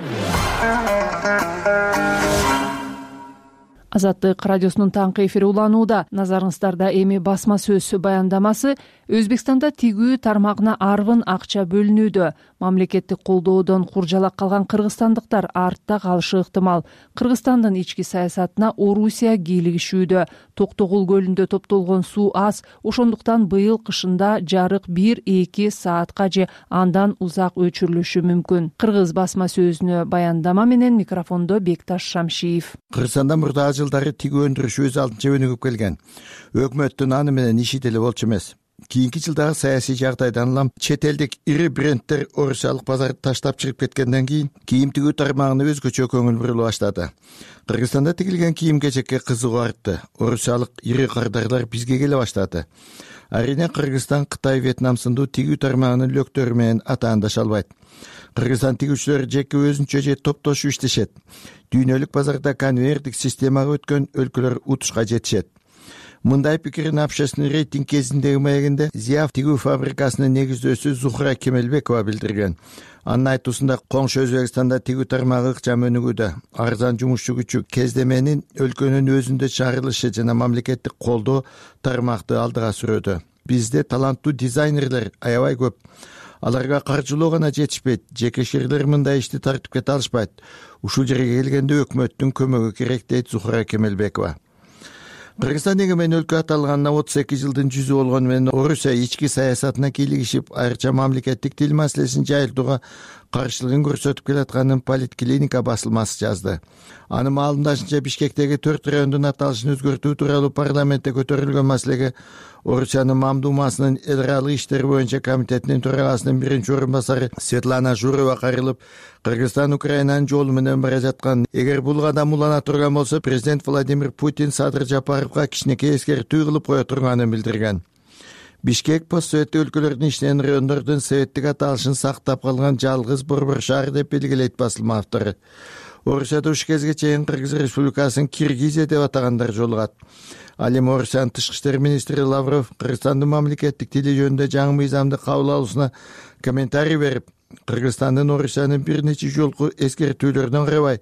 Азаттык радиосунун таңкы эфири уланууда. Назарыңыздарда эми басма сөз баяндамасы. Өзбекстанда тигүү тармагына арбын акча бөлүнүүдө. Мамлекеттик колдоодон куржалак калган кыргызстандыктар артта калышы ыктымал. Кыргызстандын ички саясатына Орусия кийлигишүүдө. Токтогул көлүндө топтолгон суу аз, ошондуктан быйыл кышында жарык 1-2 саатка же андан узак өчүрүлүшү мүмкүн. Кыргыз басма сөзүнө баяндама менен микрофондо Бекташ Шамшиев. Кыргызстанда мурдагы жылдары тигүү өндүрүшү өз алдынча өнүгүп келген. Өкмөттүн аны менен иши деле болчу эмес. Кийинки жылдагы саясий жагдайдан улам чет элдик ири брендтер орусиялык базарды таштап чыгып кеткенден кийим тигүү тармагына өзгөчө көңүл бурула баштады. Кыргызстанда тигилген кийим-кечекке кызыгуу артты. Орусиялык ири кардарлар бизге келе баштады. Арийне Кыргызстан, Кытай, Вьетнам сындуу тигүү тармагынын лөктөрү менен атаандаша албайт. Кыргызстан тигүүчүлөр жеке өзүнчө же топтошуп иштешет. Дүйнөлүк базарда конвейердик системага өткөн өлкөлөр утушка жетишет. Мындай пикирин общественный рейтинг кезиндеги маегинде Зияв тигүү фабрикасынын негиздөөсү Зухра Кемелбекова билдирген. Анын айтуусунда коңшу Өзбекстанда тигүү тармагы ыкчам өнүгүүдө. Арзан жумушчу күчү кездеменин өлкөнүн өзүндө чыгарылышы жана мамлекеттик колдоо тармакты алдыга сүрөдө. Бизде таланттуу дизайнерлер аябай көп. Аларга каржылоо гана жетишпейт. Жекешелер мындай ишти тартып кете алышпайт. Ушул жерге келгенде өкмөттүн көмөгү керек, дейт Зухра Кемелбекова. Кыргызстан эгемен өлкө аталганына 32 жылдын жүзү болгону менен Орусия ички саясатына кийлигишип, айрыкча мамлекеттик тил маселесин жайылтууга каршылыгын көрсөтүп келатканын Политклиника басылмасы жазды. Анын маалымдашынча Бишкектеги 4 райондун аталышын өзгөртүү тууралуу парламентте көтөрүлгөн маселеге Орусиянын Мамдумасынын эл аралык иштер боюнча комитетинин төрагасынын биринчи орун басары Светлана Журова кайрылып, Кыргызстан Украинанын жолу менен бара жаткан. Эгер бул кадам улана турган болсо, президент Владимир Путин Садыр Жапаровго кичинекей эскертүү кылып кое турганын билдирген. Бишкек постсоветтик өлкөлөрдүн иштеген райондордун советтик аталышын сактап калган жалгыз борбор шаар деп белгилейт басылма автору. Орусияда ушу кезге чейин Кыргыз Республикасын Киргизия деп атагандар жолугат. Ал эми Орусиянын тышкы иштер министри Лавров Кыргызстандын мамлекеттик тили жөнүндө жаңы мыйзамды кабыл алуусуна комментарий берип, Кыргызстандын Орусиянын бир нече жолку эскертүүлөрүнөн карабай,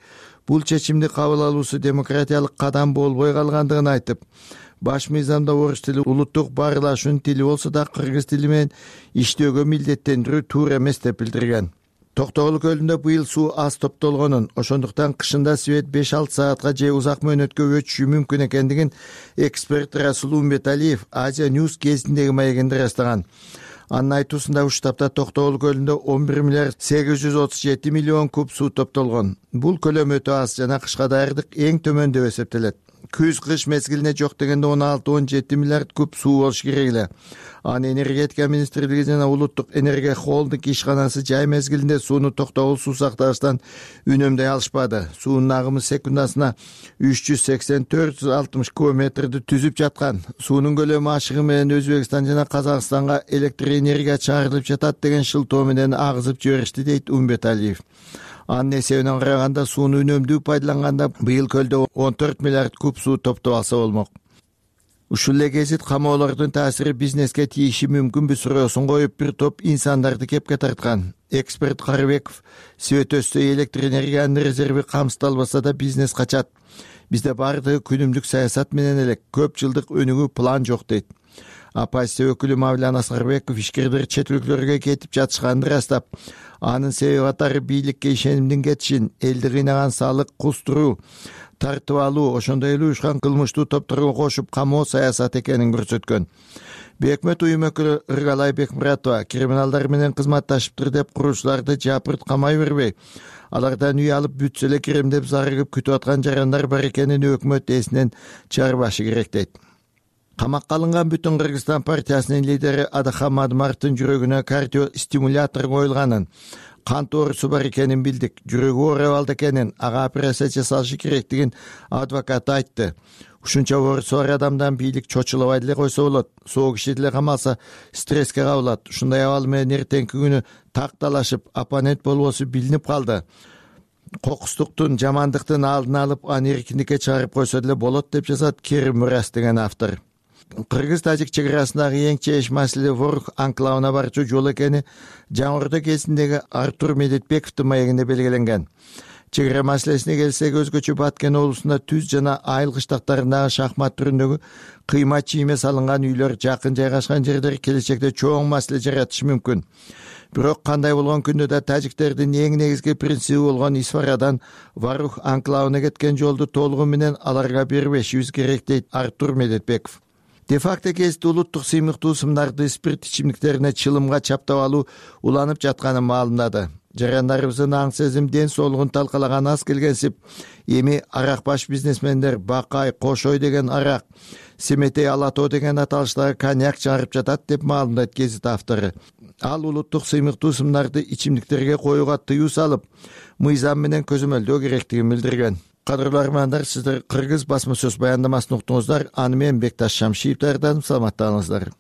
бул чечимди кабыл алуусу демократиялык кадам болбой калгандыгын айтып, баш мыйзамда орус тили улуттук баарлашуунун тили болсо да кыргыз тили менен иштөөгө милдеттендирүү туура эмес деп билдирген. Токтогул көлүндө быйыл суу аз топтолгонун, ошондуктан кышында свет 5-6 саатка же узак мөөнөткө өтүшү мүмкүн экендигин эксперт Расул Умбеталиев Азия Ньюс кезиндеги маегинде ырастаган. Анын айтуусунда уш таапта Токтогул көлүндө 11 миллиард 837 миллион куб суу топтолгон. Бул көлөм өтө аз жана кышка даярдык эң төмөн деп эсептелет. Күз-кыш мезгилине жок дегенде 16-17 миллиард куб суу болуш керек эле. Анын энергетика министрлиги жана улуттук энергия холдинг ишканасы жай мезгилинде сууну Токтогул суу сактагычтан үнөмдөй алышпады. Суунун агымы секундасына 380-460 кубометрди түзүп жаткан. Суунун көлөмү ашыгы менен Өзбекстан жана Казакстанга электр энергия чыгарылып жатат деген шылтоо менен агызып жиберишти, дейт Умбеталиев. Анын эсебинен караганда сууну үнөмдүү пайдаланганда быйыл көлдө 14 миллиард куб суу топтоп алса болмок. Ушул эле гезит камоолордун таасири бизнеске тийиши мүмкүнбү суроосун коюп, бир топ инсандарды кепке тарткан. Эксперт Карыбеков свет өссө электр энергиянын резерви камсыздалбаса да бизнес качат. Бизде баардыгы күнүмдүк саясат менен элек, көп жылдык өнүгүү план жок, дейт. Оппозиция өкүлү Мавлян Аскарбеков ишкерлер чет өлкөлөргө кетип жатышканын ырастап, анын себеби катары бийликке ишенимдин кетишин, элди кыйнаган салык кустуруу, тартып алуу, ошондой эле уюшкан кылмыштуу топторго кошуп камоо саясаты экенин көрсөткөн. Бекмет уюм өкүлү Ыргалай Бекмуратова криминалдар менен кызматташыптыр деп куруучуларды жапырт камай бербей, алардан үй алып бүтсө эле кирем деп зарыгып күтүп аткан жарандар бар экенин өкмөт эсинен чыгарбашы керек, дейт. Камакка алынган Бүтүн Кыргызстан партиясынын лидери Адахан Мадмаровдун жүрөгүнө кардиостимулятор коюлганын, кант оорусу бар экенин билдик. Жүрөгү ооруп алды экенин, ага операция жасалышы керектигин адвокат айтты. Ушунча оорусу бар адамдан бийлик чочулабай деле койсо болот. Соо киши деле камалса стресске кабылат. Ушундай абал менен эртеңки күнү такталашып, оппонент болбосу билинип калды. Кокустуктун, жамандыктын алдын алып, аны эркиндикке чыгарып койсо деле болот, деп жазат Керим Мурас деген автор. Кыргыз-тажик чек арасындагы эң чееш маселе Ворух анклавына барчу жол экени Жаңы Ордо кезиндеги Артур Медетбековдун маегинде белгиленген. Чек ара маселесине келсек, өзгөчө Баткен облусунда Түз жана Айыл кыштактарындагы шахмат түрүндөгү кыйма чийме салынган үйлөр жакын жайгашкан жерлер келечекте чоң маселе жаратышы мүмкүн. Бирок кандай болгон күндө да тажиктердин эң негизги принциби болгон Исфарадан Ворух анклавына кеткен жолду толугу менен аларга бербешибиз керек, дейт Артур Медетбеков. Де-факто кезде улуттук сыймыктуу сымдарды спирт ичимдиктерине чылымга чаптап алуу уланып жатканын маалымдады. Жарандарыбыздын аң сезим ден соолугун талкалаган аз келгенсип, эми аракбаш бизнесмендер Бакай, Кошой деген арак, Семетей, Алатоо деген аталыштагы коньяк чыгарып жатат деп маалымдайт гезит автору. Ал улуттук сыймыктуу сымдарды ичимдиктерге коюуга тыюу салып, мыйзам менен көзөмөлдөө керектигин билдирген. Кадырлуу армандар, сиздер Кыргыз басма сөз баяндамасын уктуңуздар. Аны менен Бекташ Шамшиев даярдадым. Саламаттаңыздар.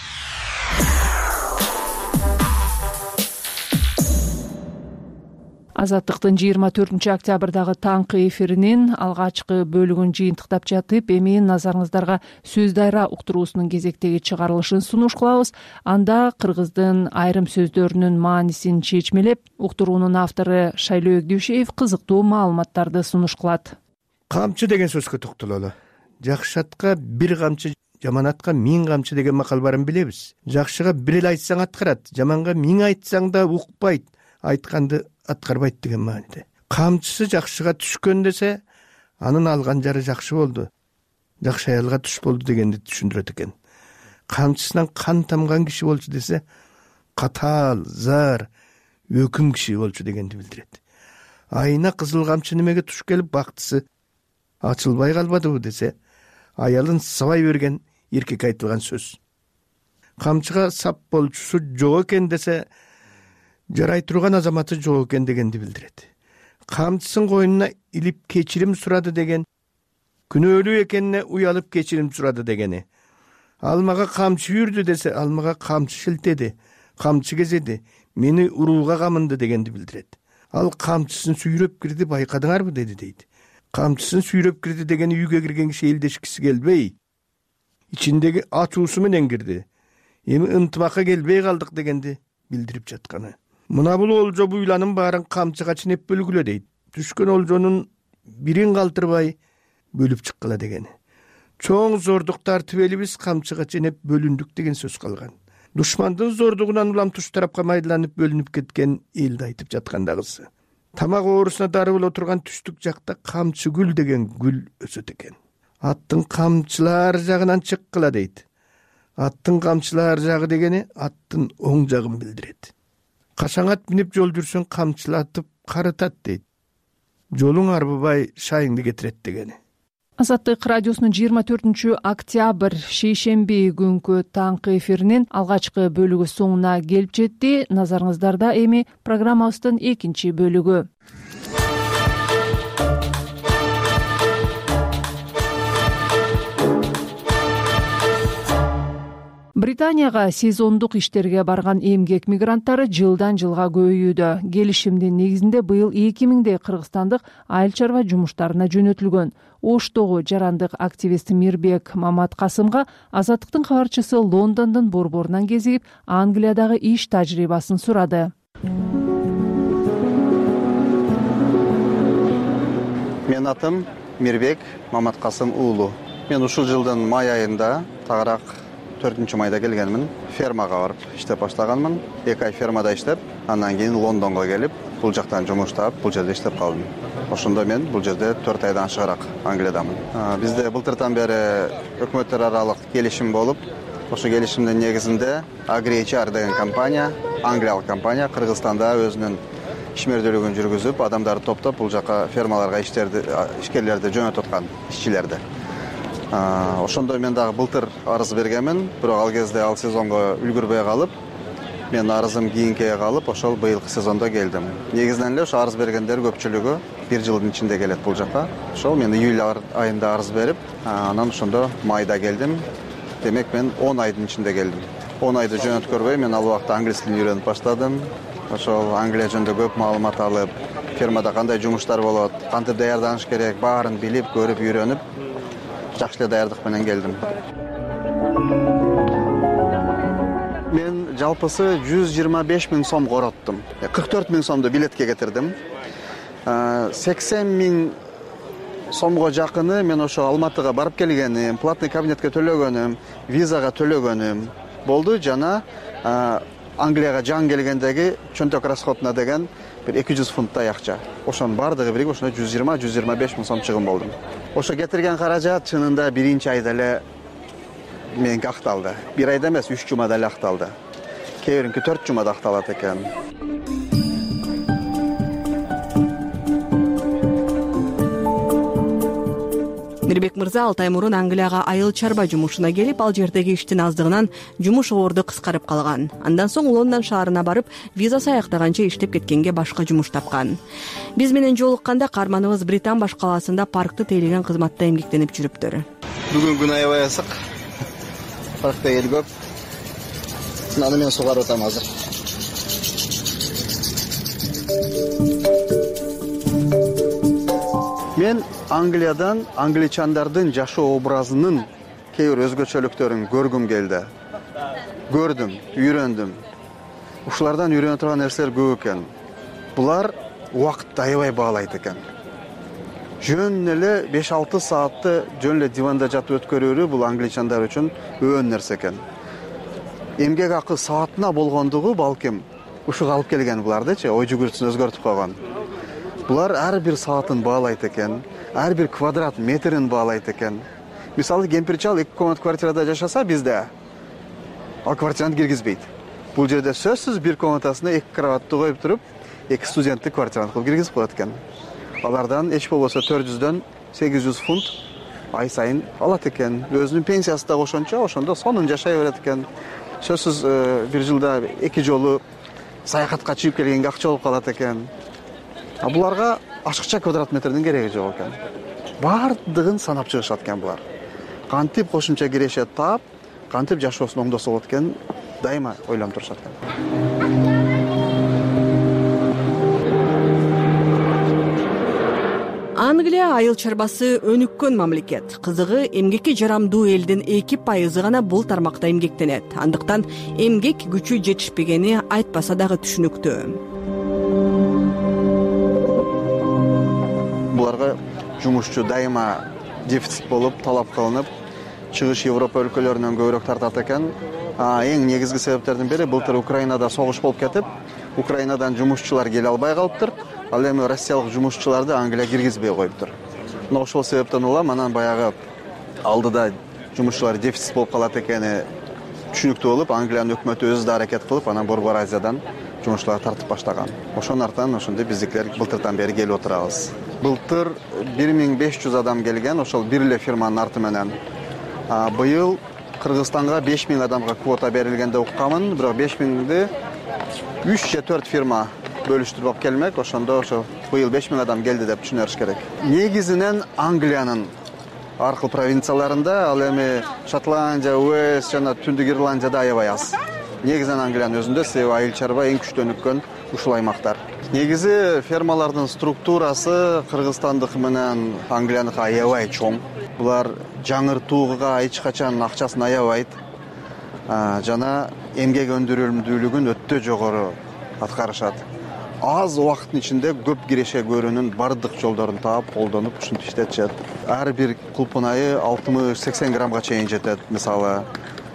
Азаттыктын 24-октябрдагы таңкы эфиринин алгачкы бөлүгүн жыйынтыктап жатып, эми назарыңыздарга сөз дайра уктуруусунун кезектеги чыгарылышын сунуш кылабыз. Анда кыргыздын айрым сөздөрүнүн маанисин чечмелеп, уктуруунун автору Шайлоо Дүйшеев кызыктуу маалыматтарды сунуш кылат. Камчы деген сөзгө токтололу. Жакшы атка бир камчы, жаман атка 1000 камчы деген макал барын билебиз. Жакшыга бир эле айтсаң аткарат, жаманга 1000 айтсаң да укпайт, айтканды аткарбайт деген мааниде. Камчысы жакшыга түшкөн десе, анын алган жары жакшы болду, жакшы аялга туш болду дегенди түшүндүрөт экен. Камчысынан кан тамган киши болчу десе, катаал, зар, өкүм киши болчу дегенди билдирет. Айына кызыл камчы немеге туш келип бактысы ачылбай калбадыбы десе, аялын сабай берген эркек айтылган сөз. Камчыга сап болчусу жок экен десе, жарай турган азаматы жок экен дегенди билдирет. Камчысын койнуна илип кечирим сурады деген, күнөөлүү экенине уялып кечирим сурады дегени. Алмага камчы үйүрдү десе, алмага камчы шилтеди, камчы кезеди, мени урууга камынды дегенди билдирет. Ал камчысын сүйрөп кирди, байкадыңарбы деди, дейт. Камчысын сүйрөп кирди деген үйгө кирген киши элдешкиси келбей, ичиндеги ачуусу менен кирди. Эми ынтымакка келбей калдык дегенди билдирип жатканы. Мына бул олжо буйланын баарын камчыга чинеп бөлгүлө, дейт. Түшкөн олжонун бирин калтырбай бөлүп чыккыла деген. Чоң зордук тартып элибиз камчыга ченеп бөлүндүк деген сөз калган. Душмандын зордугунан улам туш тарапка майдаланып бөлүнүп кеткен элди айтып жаткандагысы. Тамак оорусуна дары боло турган түштүк жакта камчы гүл деген гүл өсөт экен. Аттын камчылар жагынан чыккыла дейт. Аттын камчылар жагы дегени аттын оң жагын билдирет. Кашаң ат минип жол жүрсөң камчылатып карытат дейт. Жолуң арбыбай шайыңды кетирет дегени. Азаттык радиосунун 24 октябрь шейшемби күнкү таңкы эфиринин алгачкы бөлүгү соңуна келип жетти. Назарыңыздарда эми программабыздын экинчи бөлүгү. Британияга сезондук иштерге барган эмгек мигранттары жылдан жылга көбөйүүдө. Келишимдин негизинде быйыл 2000 кыргызстандык айыл чарба жумуштарына жөнөтүлгөн. Оштогу жарандык активист Мирбек Маматкасымга Азаттыктын кабарчысы Лондондун борборунан кезип, Англиядагы иш тажрыйбасын сурады. Менин атым Мирбек Маматкасым уулу. Мен ушул жылдын май айында, тагыраак 4-майда келгенмин. Фермага барып иштеп баштаганмын. 2 ай фермада иштеп, андан кийин Лондонго келип, бул жактан жумуш таап, бул жерде иштеп калдым. Ошондо мен бул жерде 4 айдан ашыгыраак Англиядамын. Бизде былтыртан бери өкмөттөр аралык келишим болуп, ошо келишимдин негизинде AgriHR деген компания, англиялык компания Кыргызстанда өзүнүн ишмердүүлүгүн жүргүзүп, адамдарды топтоп, бул жака фермаларга ишкерлерди жөнөтүп аткан, ишчилерди. Ошондо мен дагы былтыр арыз бергенмин, бирок ал кезде ал сезонго үлгүрбөй калып, мен арызым кийинкиге калып, ошол быйылкы сезондо келдим. Негизинен эле ошо арыз бергендер көпчүлүгү 1 жылдын ичинде келет бул жака. Ошол мен июль айында арыз берип, анан ошондо майда келдим. Демек мен 10 айдын ичинде келдим. 10 айды жөнөткөрбөй мен ал убакта англис тилин үйрөнүп баштадым. Ошол Англия жөнүндө көп маалымат алып, фермада кандай жумуштар болот, кантип даярданыш керек, баарын билип, көрүп, үйрөнүп, жакшы эле даярдык менен келдим. Мен жалпысы 125 000 сом короттум. 44 000 сомду билетке кетирдим. 80 000 сомго жакыны мен ошо Алматыга барып келгеним, платный кабинетке төлөгөнүм, визага төлөгөнүм болду. Жана Англияга жан келгендеги чөнтөк расходуна деген бир 200 фунттай акча. Ошонун бардыгы бириги ошондо 120-125 000 сом чыгым болду. Ошо кетирген каражат чынында биринчи айда эле меники акталды. 1 айда эмес, 3 жумада эле акталды. Кээ биринки 4 жумада акталат экен. Мирбек мырза 6 ай мурун Англияга айыл чарба жумушуна келип, ал жердеги иштин аздыгынан жумуш орду кыскарып калган. Андан соң Лондон шаарына барып, визасы аяктаганча иштеп кеткенге башка жумуш тапкан. Биз менен жолукканда каарманыбыз Британ баш калаасында паркты тейлеген кызматта эмгектенип жүрүптүр. Бүгүн күн аябай ысык. Паркта эл көп. Аны мен сугарып атам азыр. Мен Англиядан англичандардын жашоо образынын кээ бир өзгөчөлүктөрүн көргүм келди. Көрдүм, үйрөндүм. Ушулардан үйрөнө турган нерселер көп экен. Булар убакытты аябай баалайт экен. Жөн эле 5-6 саатты жөн эле диванда жатып өткөрүүрү бул англичандар үчүн өөн нерсе экен. Эмгек акы саатына болгондугу балким ушуга алып келген булардычы, ой жүгүртүсүн өзгөртүп койгон. Булар ар бир саатын баалайт экен, ар бир квадрат метрин баалайт экен. Мисалы кемпир-чал 2 комнат квартирада жашаса бизде ал квартираны киргизбейт. Бул жерде сөзсүз 1 комнатасына 2 кроватты коюп туруп, 2 студенттик квартираны кылып киргизип коет экен. Алардан эч болбосо 400дөн 800 фунт ай сайын алат экен. Өзүнүн пенсиясы да ошончо, ошондо сонун жашай берет экен. Сөзсүз бир жылда 2 жолу саякатка чыгып келгенге акча болуп калат экен. Буларга ашыкча квадрат метрдин кереги жок экен. Бардыгын санап чыгышат экен булар. Кантип кошумча кирешет таап, кантип жашоосун оңдосо болот экен дайыма ойлонуп турушат экен. Англия айыл чарбасы өнүккөн мамлекет. Кызыгы, эмгекке жарамдуу элдин 2% гана бул тармакта эмгектенет. Андыктан эмгек күчү жетишпегени айтпаса дагы түшүнүктүү. Буларга жумушчу дайыма дефицит болуп талап кылынып чыгыш Европа өлкөлөрүнөн көбүрөөк тартат экен. Эң негизги себептердин бири былтыр Украинада согуш болуп кетип, Украинадан жумушчулар келе албай калыптыр. Ал эми россиялык жумушчуларды Англия киргизбей коюптур. Мына ошол себептен улам анан баягы алдыда жумушчулар дефицит болуп калат экени түшүнүктүү болуп, Англиянын өкмөтү өзү да аракет кылып, анан Борбор Азиядан жумушчуларды тартып баштаган. Ошонун артынан ошондой биздикилер былтырдан бери келип отурабыз. Былтыр 1500 адам келген, ошол бир эле фирманын арты менен. Быйыл Кыргызстанга 5000 адамга квота берилген деп укканмын, бирок 5000ди 3 же 4 фирма бөлүштүрүп алып келмек. Ошондо ошо быйыл 5000 адам келди деп түшүнөрүш керек. Негизинен Англиянын аркыл провинцияларында, ал эми Шотландия, Уэльс жана Түндүк Ирландияда аябай аз. Негизинен Англиянын өзүндө, себеби айыл чарба эң күчтүү өнүккөн ушул аймактар. Негизи фермалардын структурасы Кыргызстандыкы менен Англияныкы аябай чоң. Булар жаңыртууга эч качан акчасын аябайт. Жана эмгек өндүрүлмдүүлүгүн өтө жогору аткарышат. Аз убакыттын ичинде көп киреше көрүүнүн бардык жолдорун таап, колдонуп, ушинтип иштетишет. Ар бир кулпунайы 60-80 граммга чейин жетет. Мисалы,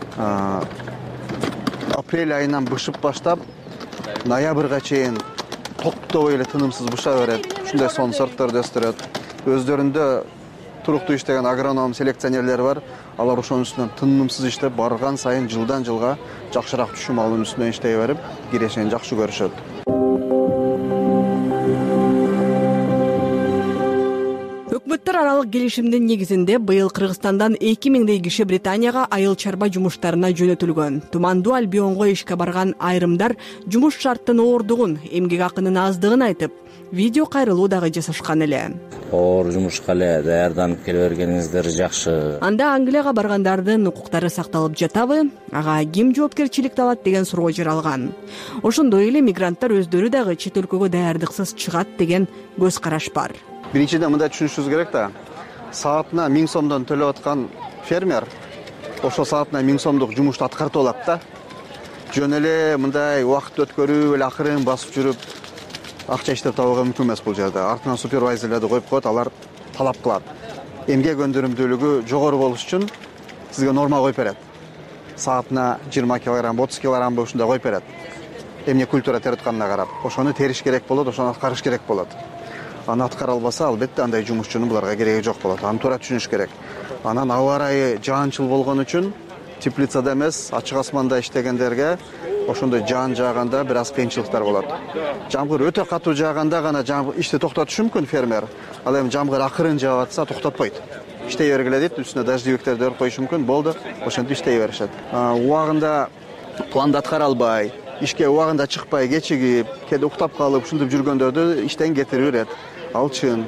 апрель айынан бышып баштап, ноябрга чейин токтобой эле тынымсыз быша берет. Ушундай сонун сортторду өстүрөт. Өздөрүндө туруктуу иштеген агроном, селекционерлер бар. Алар ошонун үстүнөн тынымсыз иштеп, барган сайын жылдан жылга жакшыраак түшүм алуунун үстүнөн иштей берип, кирешени жакшы көрүшөт. Өкмөттөр аралык келишимдин негизинде быйыл Кыргызстандан 2000дей киши Британияга айыл чарба жумуштарына жөнөтүлгөн. Тумандуу Альбионго ишке барган айрымдар жумуш шарттын оордугун, эмгек акынын аздыгын айтып, видео кайрылуу дагы жасашкан эле. Оор жумушка эле даярданып келе бергениңиздер жакшы. Анда Англияга баргандардын укуктары сакталып жатабы? Ага ким жоопкерчиликти алат деген суроо жаралган. Ошондой эле мигранттар өздөрү дагы чет өлкөгө даярдыксыз чыгат деген көз караш бар. Биринчиден мындай түшүнүшүбүз керек да. Саатына 1000 сомдон төлөп аткан фермер ошо саатына 1000 сомдук жумушту аткартып алат да. Жөн эле мындай убакыт өткөрүп, эле акырын басып жүрүп акча иштеп табууга мүмкүн эмес бул жерде. Артынан супервайзерлерди коюп коет, алар талап кылат. Эмгек өндүрүмдүүлүгү жогору болуш үчүн сизге норма коюп берет. Саатына 20 килограмм, 30 килограмм ушундай коюп берет. Эмне культура терип атканына карап. Ошону териш керек болот, ошону аткарыш керек болот. Аны аткара албаса, албетте андай жумушчунун буларга кереги жок болот. Аны туура түшүнүш керек. Анан аба ырайы жаанчыл болгон үчүн теплицада эмес, ачык асманда иштегендерге ошондой жаан жааганда бир аз кыйынчылыктар болот. Жамгыр өтө катуу жааганда гана ишти токтотушу мүмкүн фермер. Ал эми жамгыр акырын жаап атса токтотпойт. Иштей бергиле дейт, үстүнө дождевиктерди өрүп коюшу мүмкүн, болду, ошентип иштей беришет. Убагында планды аткара албай, ишке убагында чыкпай, кечигип, кээде уктап калып, ушинтип жүргөндөрдү иштен кетирип берет. Ал чын.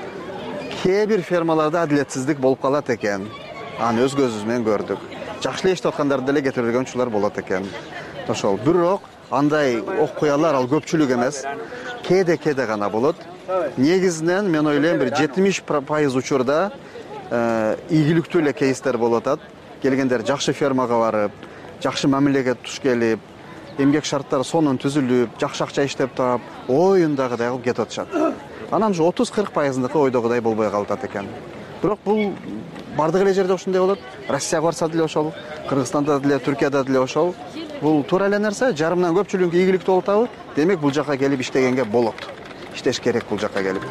Кээ бир фермаларда адилетсиздик болуп калат экен. Аны өз көзүбүз менен көрдүк. Жакшы эле иштеп аткандарды деле кетирилген учурлар болот экен. Ошол. Бирок андай окуялар ал көпчүлүк эмес. Кээде гана болот. Негизинен мен ойлойм бир 70% учурда ийгиликтүү эле кейстер болуп атат. Келгендер жакшы фермага барып, жакшы мамилеге туш келип, эмгек шарттары сонун түзүлүп, жакшы акча иштеп таап, оюндагыдай кылып кетип атышат. Анан ушу 30-40%-ндыкы ойдогудай болбой калат экен. Бирок бул бардык эле жерде ошондой болот. Россияга барса деле ошол, Кыргызстанда деле, Түркияда деле ошол. Бул туура эле нерсе, жарымдан көпчүлүгү ийгиликтүү болуп атабы? Демек бул жака келип иштегенге болот. Иштеш керек бул жака келип.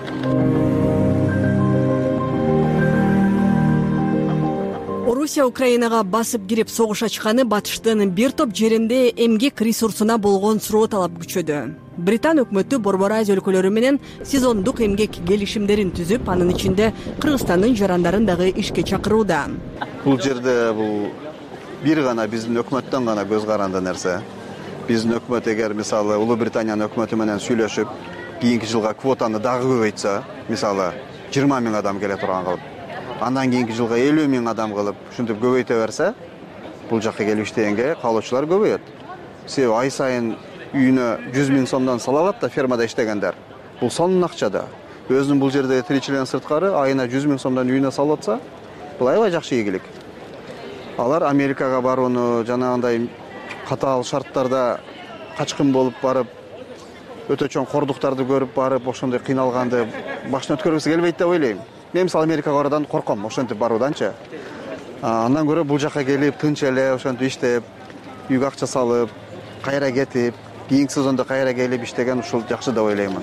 Орусия Украинага басып кирип согуш ачканы батыштын бир топ жеринде эмгек ресурсуна болгон суроо талап күчөдү. Британ өкмөтү Борбор Азия өлкөлөрү менен сезондук эмгек келишимдерин түзүп, анын ичинде Кыргызстандын жарандарын дагы ишке чакырууда. Бул жерде бул бир гана биздин өкмөттөн гана көз каранды нерсе. Биздин өкмөт эгер мисалы Улуу Британиянын өкмөтү менен сүйлөшүп, кийинки жылга квотаны дагы көбөйтсө, мисалы 20 000 адам келе турган кылып, андан кийинки жылга 50 000 адам кылып, ушинтип көбөйтө берсе, бул жакка келип иштегенге каалоочулар көбөйөт. Себеби ай сайын үйүнө 100 000 сомдон сала алат да фермада иштегендер. Бул сонун акча да. Өзүнүн бул жерде тиричилигинен сырткары айына 100 000 сомдон үйүнө салып атса, бул аябай жакшы ийгилик. Алар Америкага барууну, жанагындай катаал шарттарда качкын болуп барып, өтө чоң кордуктарды көрүп барып, ошондой кыйналганды башына өткөргүсү келбейт деп ойлойм. мен мисалы Америкага баруудан корком, ошентип барууданчы. Андан көрө бул жака келип тынч эле ошентип иштеп, үйгө акча салып, кайра кетип, кийинки сезондо кайра келип иштеген ушул жакшы деп ойлоймун.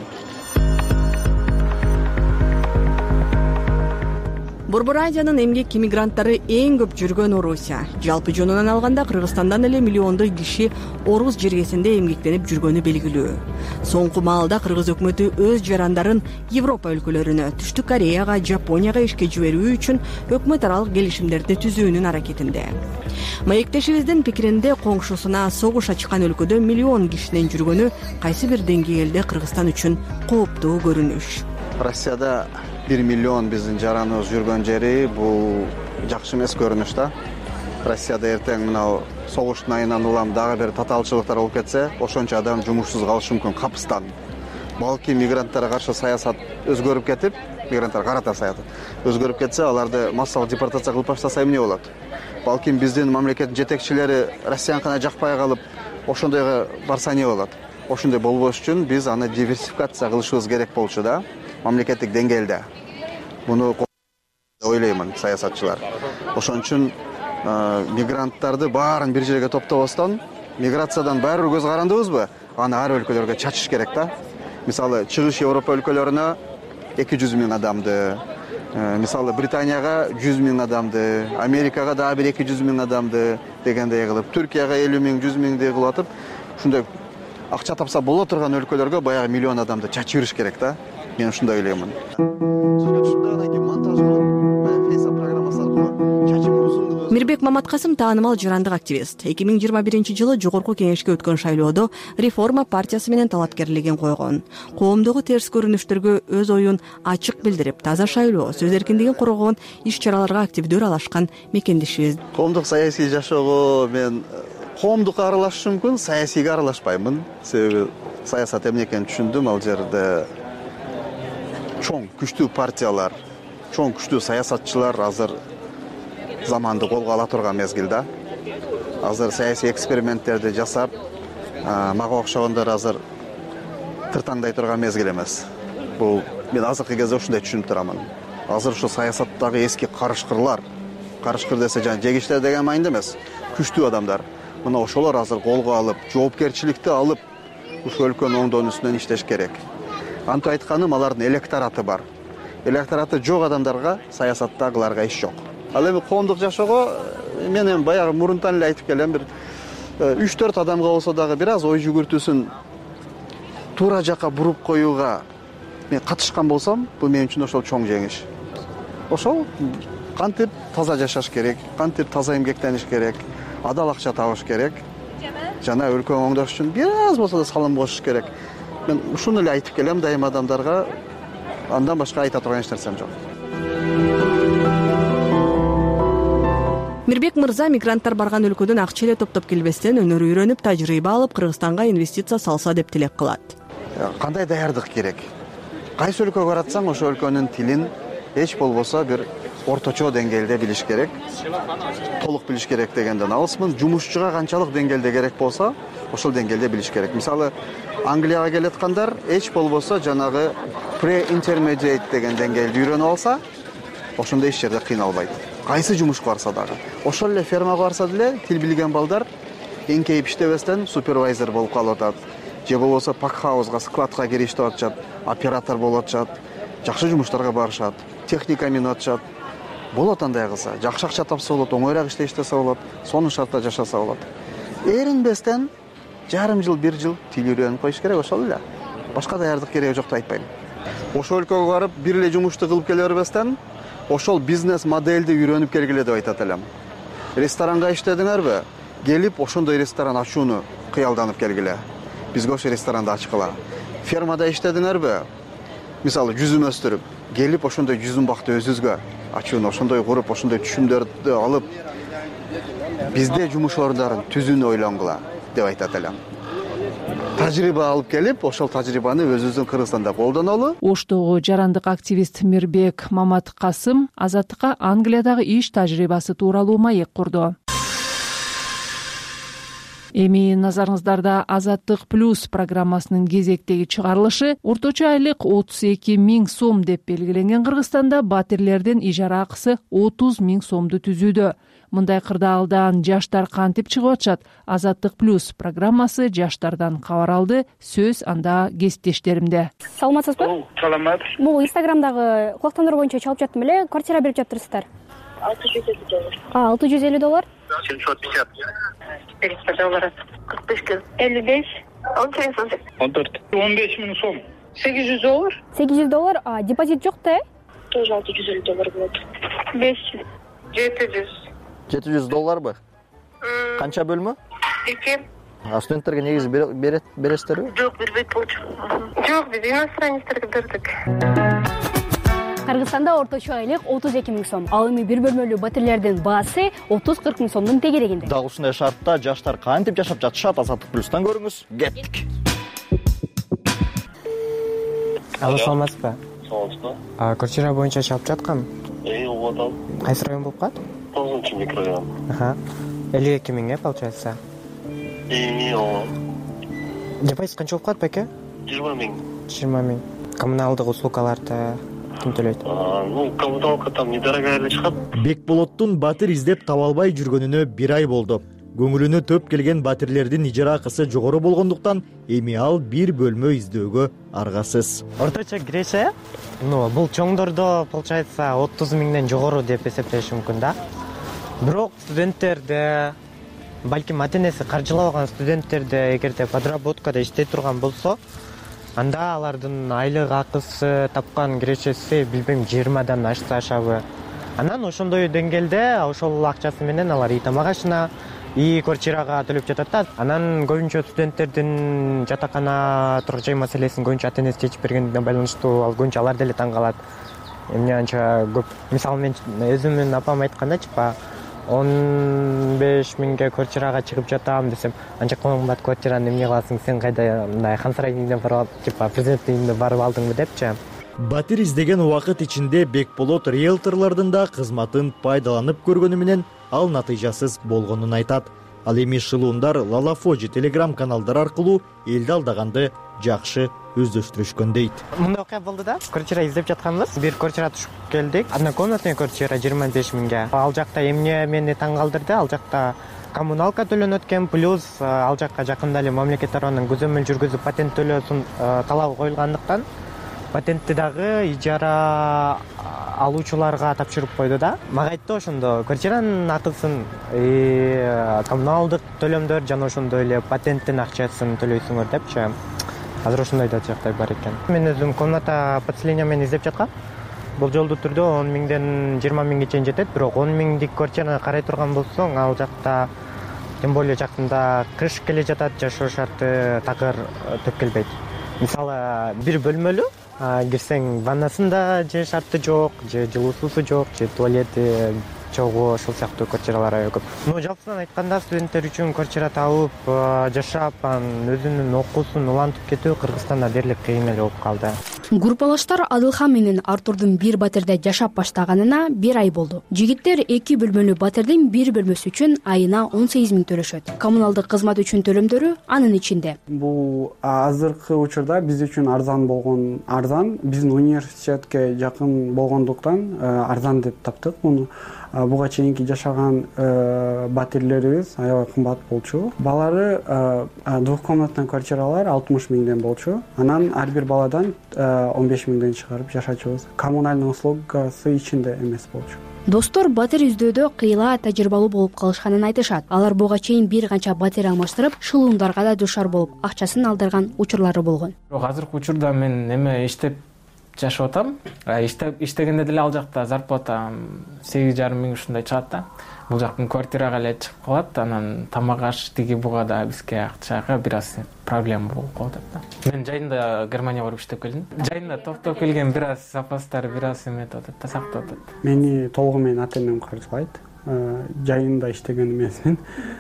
Борбор Азиянын эмгек иммигранттары эң көп жүргөн Орусия. Жалпы жөнүнөн алганда Кыргызстандан эле миллиондой киши Орус жергесинде эмгектенип жүргөнү белгилүү. Соңку маалда Кыргыз өкмөтү өз жарандарын Европа өлкөлөрүнө, Түштүк Кореяга, Жапонияга ишке жиберүү үчүн өкмөт аралык келишимдерди түзүүнүн аракетинде. Маектешибиздин пикиринде коңшусуна согуш ачкан өлкөдө миллион кишинин жүргөнү кайсы бир деңгээлде Кыргызстан үчүн кооптуу көрүнүш. Россияда 1 миллион биздин жараныбыз жүргөн жери бул жакшы эмес көрүнүш да. Россияда эртең мына согуштун айынан улам дагы бир татаалчылыктар болуп кетсе, ошончо адам жумушсуз калышы мүмкүн капыстан. Балки мигранттарга каршы саясат өзгөрүп кетип, мигранттарга карата саясат өзгөрүп кетсе, аларды массалык депортация кылып баштаса эмне болот? Балким биздин мамлекеттин жетекчилери Россияныкына жакпай калып, ошондойго барса эмне болот? Ошондой болбош үчүн биз аны диверсификация кылышыбыз керек болчу да, мамлекеттик деңгээлде. Муну ойлоймун саясатчылар. Ошон үчүн мигранттарды баарын бир жерге топтобостон, миграциядан баары көз карандыбызбы? Аны ар өлкөлөргө чачыш керек да. Мисалы, чыгыш Европа өлкөлөрүнө 200 миң адамды, мисалы Британияга 100 миң адамды, Америкага дагы бир 200 миң адамды дегендей кылып, Түркияга 50 миң, 100 миңди кылып атып, ушундай акча тапса боло турган өлкөлөргө баягы миллион адамды чачып жүрүш керек да. Мен ушундай ойлоймун. Мирбек Маматкасым таанымал жарандык активист. 2021-жылы жогорку кеңешке өткөн шайлоодо Реформа партиясы менен талапкерлигин койгон. Коомдогу терс көрүнүштөргө өз оюн ачык билдирип, таза шайлоо, сөз эркиндигин коргогон иш-чараларга активдүү аралашкан мекендешибиз. Коомдук саясий жашоого мен коомдукка аралашышым мүмкүн, саясийге аралашпаймын. Себеби саясат эмне экенин түшүндүм. Ал жерде чоң күчтүү партиялар, чоң күчтүү саясатчылар азыр заманды колго ала турган мезгил да. Азыр саясий эксперименттерди жасап, мага окшогондор азыр тыртаңдай турган мезгил эмес. Бул мен азыркы кезде ушундай түшүнүп турамын. Азыр ушу саясаттагы эски карышкырлар, карышкыр десе жана жегиштер деген майында эмес, күчтүү адамдар. Мына ошолор азыр колго алып, жоопкерчиликти алып, ушул өлкөнүн оңдоон үстүнөн иштеш керек. Антип айтканым, алардын электораты бар. Электораты жок адамдарга саясаттагыларга иш жок. Ал эми коомдук жашоого мен эми баягы мурунтан эле айтып келем, бир 3-4 адамга болсо дагы бир аз ой жүгүртүүсүн туура жакка буруп коюуга мен катышкан болсом, бул мен үчүн ошол чоң жеңиш. Ошол кантип таза жашаш керек, кантип таза эмгектениш керек, адал акча табыш керек, жана өлкөнү оңдош үчүн бир аз болсо да салым кошуш керек. Мен ушуну эле айтып келем дайыма адамдарга, андан башка айта турган эч нерсем жок. Мирбек мырза мигранттар барган өлкөдөн акча эле топтоп келбестен өнөр үйрөнүп, тажрыйба алып, Кыргызстанга инвестиция салса деп тилек кылат. Кандай даярдык керек? Кайсы өлкөгө баратсаң, ошол өлкөнүн тилин эч болбосо бир орточо деңгээлде билиш керек. Толук билиш керек дегенден алысмын. Жумушчуга канчалык деңгээлде керек болсо, ошол деңгээлде билиш керек. Мисалы, Англияга келаткандар эч болбосо жанагы pre-intermediate деген деңгээлди үйрөнүп алса, ошондой иш жерде кыйналбайт. Кайсы жумушка барса дагы. Ошол эле фермага барса деле тил билген балдар эңкейип иштебестен супервайзер болуп калып атат. Же болбосо пакхаузга, складка кирип иштеп атышат, оператор болуп атышат, жакшы жумуштарга барышат, техника минип атышат. Болот андай кылса, жакшы акча тапса болот, оңоюраак иштесе болот, сонун шартта жашаса болот. Эринбестен жарым жыл, 1 жыл тил үйрөнүп коюш керек, ошол эле. Башка даярдык кереги жок деп айтпайм. Ошол өлкөгө барып, бир эле жумушту кылып келе бербестен, ошол бизнес моделди үйрөнүп келгиле деп айтат элем. Ресторанга иштедиңерби? Келип ошондой ресторан ачууну кыялданып келгиле. Бизге ошо ресторанды ачкыла. Фермада иштедиңерби? Мисалы, жүзүм өстүрүп, келип ошондой жүзүм бакты өзүбүзгө ачууну ошондой куруп, ошондой түшүмдөрдү алып, бизде жумуш орундарын түзүүнү ойлонгула деп айтат элем. Тажрыйба алып келип, ошол тажрыйбаны өзүбүздүн Кыргызстанда колдонолу. Оштогу жарандык активист Мирбек Маматкасым Азаттыкка Англиядагы иш тажрыйбасы тууралуу маек курду. Эми назарыңыздарда Азаттык плюс программасынын кезектеги чыгарылышы. Орточо айлык 32 000 сом деп белгиленген Кыргызстанда батирлердин ижара акысы 30 000 сомду түзүүдө. Мындай кырдаалдан жаштар кантип чыгып атышат? Азаттык плюс программасы жаштардан кабар алды. Сөз анда кесиптештеримде. Саламатсызбы? Саламат. Бул Инстаграмдагы кулактандыруу боюнча чалып жаттым эле. Квартира берип жатырсыздар. $650. $650? $750. $400. $45. 55. 18. 14. 15 000 сом. $800. $800? Депозит жок да? Тоже $650 болот. 500. $700 Канча бөлмө? 2. Студенттерге негизи бересиздерби? Жок, бербейт болчу. Жок, биз иностранецтерге бердик. Кыргызстанда орточо айлык 32 000 сом. Ал эми бир бөлмөлүү батирлердин баасы 30-40 000 сомдун тегерегинде. Дал ушундай шартта жаштар кантип жашап жатышат? Азаттык плюстан көрүңүз. Кеттик. Алло, саламатсызбы? Саламатсызбы. Квартира боюнча чалып жаткам. Угуп атам. Кайсы район болуп калат? 9-микрорайон. 52 000 получается. Депозит канча болуп калат беке? 20 000. Коммуналдык услугаларды ким төлөйт? Коммуналка там недорогая эле чыгат. Бекболоттун батир издеп таба албай жүргөнүнө 1 ай болду. Көңүлүнө төп келген батирлердин ижара акысы жогору болгондуктан эми ал бир бөлмө издөөгө аргасыз. Орточо киреше? Бул чоңдордо получается 30 000ден жогору деп эсептеш мүмкүн да. Бирок студенттерде, балким ата-энеси каржылабаган студенттерде эгерде подработкада иштей турган болсо, анда алардын айлык акысы тапкан кирешеси билбейм 20дан ашса ашабы. Анан ошондой деңгээлде ошол акчасы менен алар үй тамак ашына, үй квартирага төлөп жатат да. Анан көбүнчө студенттердин жатакана турук жай маселесин көбүнчө ата-энеси чечип бергенине байланыштуу, ал көбүнчө алар деле таң калат. Эмне анча көп? Мисалы мен өзүмдүн апам айтканда, 15 000ге квартирага чыгып жатам десем, анча кымбат квартираны эмне кыласың, сен кайда мындай хан сарайдын үйүнө барып, президенттин үйүнө барып алдыңбы депчи. Батир издеген убакыт ичинде Бекболот риэлторлордун да кызматын пайдаланып көргөнү менен ал натыйжасыз болгонун айтат. Ал эми шылуундар Лалафожи телеграм каналдары аркылуу элди алдаганды жакшы өздөштүрүшкөн дейт. Мындай окуя болду да. Квартира издеп жатканбыз. Бир квартира түшүп келдик. Однокомнатный квартира 25 000ге. Ал жакта эмне мени таң калтырды? Ал жакта коммуналка төлөнөт экен, плюс ал жакка жакында эле мамлекет тарабынан көзөмөл жүргүзүп патент төлөөсүн талабы коюлгандыктан патентти дагы ижара алуучуларга тапшырып койду да. Мага айтты ошондо квартиранын акысын, коммуналдык төлөмдөр жана ошондой эле патенттин акчасын төлөйсүңөр депчи. Азыр ошондой да жагдай бар экен. Мен өзүм комната подселение менен издеп жаткам. Болжолдуу түрдө 10 000ден 20 000ге чейин жетет, бирок 10 000дик квартираны карай турган болсоң, ал жакта тем более жакында кыш келе жатат, жашоо шарты такыр төп келбейт. Мисалы, бир бөлмөлүү кирсең, ваннасында же шарты жок, же жылуу суусу жок, же туалети чогуу, ошол сыяктуу квартиралар аябай көп. Жалпысынан айтканда, студенттер үчүн квартира табып, жашап, өзүнүн окуусун улантып кетүү Кыргызстанда дээрлик кыйын эле болуп калды. Группалаштар Адылхан менен Артурдун бир батирде жашап баштаганына 1 ай болду. Жигиттер 2 бөлмөлүү батирдин бир бөлмөсү үчүн айына 18 000 төлөшөт. Коммуналдык кызмат үчүн төлөмдөрү анын ичинде. Бул азыркы учурда биз үчүн арзан, биздин университетке жакын болгондуктан арзан деп таптык муну. Буга чейинки жашаган батирлерибиз аябай кымбат болчу. Балары двухкомнатный квартиралар 60 000ден болчу. Анан ар бир баладан 15 000ден чыгарып жашачубуз. Коммунальный услугасы ичинде эмес болчу. Достор батир издөөдө кыйла тажрыйбалуу болуп калышканын айтышат. Алар буга чейин бир канча батир алмаштырып, шылуундарга да душар болуп, акчасын алдырган учурлары болгон. Азыркы учурда мен иштеп жашап атам. Иштегенде деле ал жакта зарплата 8,5 000 ушундай чыгат да. Бул жактын квартирага эле чыгып калат, анан тамак аш тиги буга да бизге акчага бир аз проблема болуп калат да. Мен жайында Германияга барып иштеп келдим. Жайында топтоп келген бир аз запастар, бир аз эметип атат да, сактап атат. Мени толугу менен ата-энем каржылайт. Жайында иштеген эмесмин.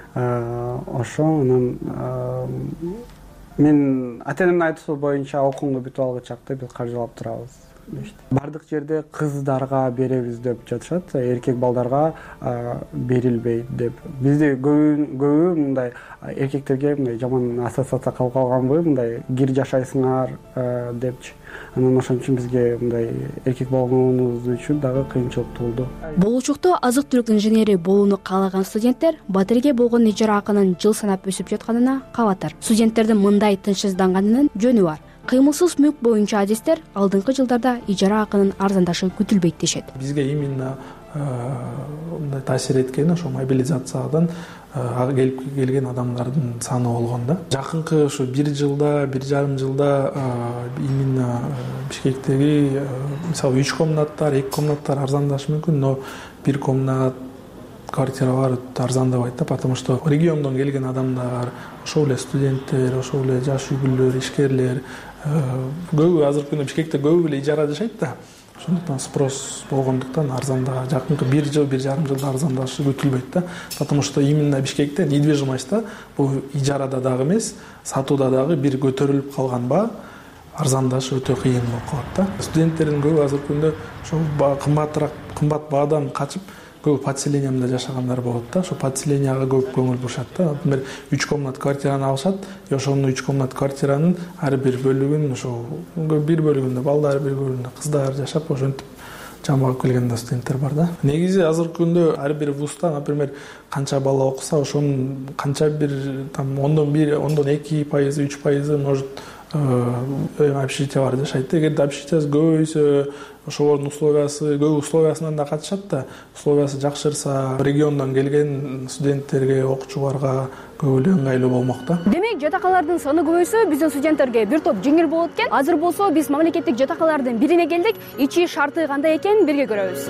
Ошо анан мен ата-энемдин айтуусу боюнча окууну бүтүп алгычакты биз каржылап турабыз. баардык жерде кыздарга беребиз деп жатышат, эркек балдарга берилбейт деп. Бизде көбү мындай эркектерге мындай жаман ассоциация калып калганбы, мындай кир жашайсыңар депчи. Анан ошон үчүн бизге мындай эркек болгонубуз үчүн дагы кыйынчылык туулду. Болочокто азык-түлүк инженери болууну каалаган студенттер батирге болгон ижара акынын жыл санап өсүп жатканына кабатыр. Студенттердин мындай тынчсызданганынын жөнү бар. Кыймылсыз мүлк боюнча адистер алдыңкы жылдарда ижара акынын арзандашы күтүлбейт дешет. Бизге именно мындай таасир эткени ошо мобилизациядан келип келген адамдардын саны болгон да. Жакынкы ушу 1 жылда, 1,5 жылда именно Бишкектеги мисалы 3 комнаттар, 2 комнаттар арзандашы мүмкүн, но 1 комнат квартиралар арзандабайт да, потому что региондон келген адамдар, ошол эле студенттер, ошол эле жаш үйгүлөр, ишкерлер көбү азыркы күндө Бишкекте көбү эле ижара жашайт да. Ошондуктан спрос болгондуктан арзанда жакынкы 1 жыл, 1,5 жылда арзандашы күтүлбөйт да. Потому что именно Бишкекте недвижимостьта бул ижарада дагы эмес, сатууда дагы бир көтөрүлүп калган баа арзандаш өтө кыйын болуп калат да. Студенттердин көбү азыркы күндө ошо кымбат баадан качып көбү подселениямда жашагандар болот да. Ошо подселенияга көп көңүл бурушат да. Например, 3 комнат квартираны алышат, ошонун 3 комнат квартиранын ар бир бөлүгүн ошо бир бөлүгүндө балдар, бир бөлүгүндө кыздар жашап, ошентип жамагып келген да студенттер бар да. Негизи азыркы күндө ар бир вузда, например, канча бала окуса, ошонун канча бир там 2%, 3% может общежитие бар жашайт. Эгерде общежитиясы көбөйсө, ошолордун көбү условиясынан да катышат да. Условиясы жакшырса, региондон келген студенттерге, окуучуларга көп эле ыңгайлуу болмок да. Демек, жатакалардын саны көбөйсө, биздин студенттерге бир топ жеңил болот экен. Азыр болсо биз мамлекеттик жатакалардын бирине келдик. Ичи шарты кандай экенин бирге көрөбүз.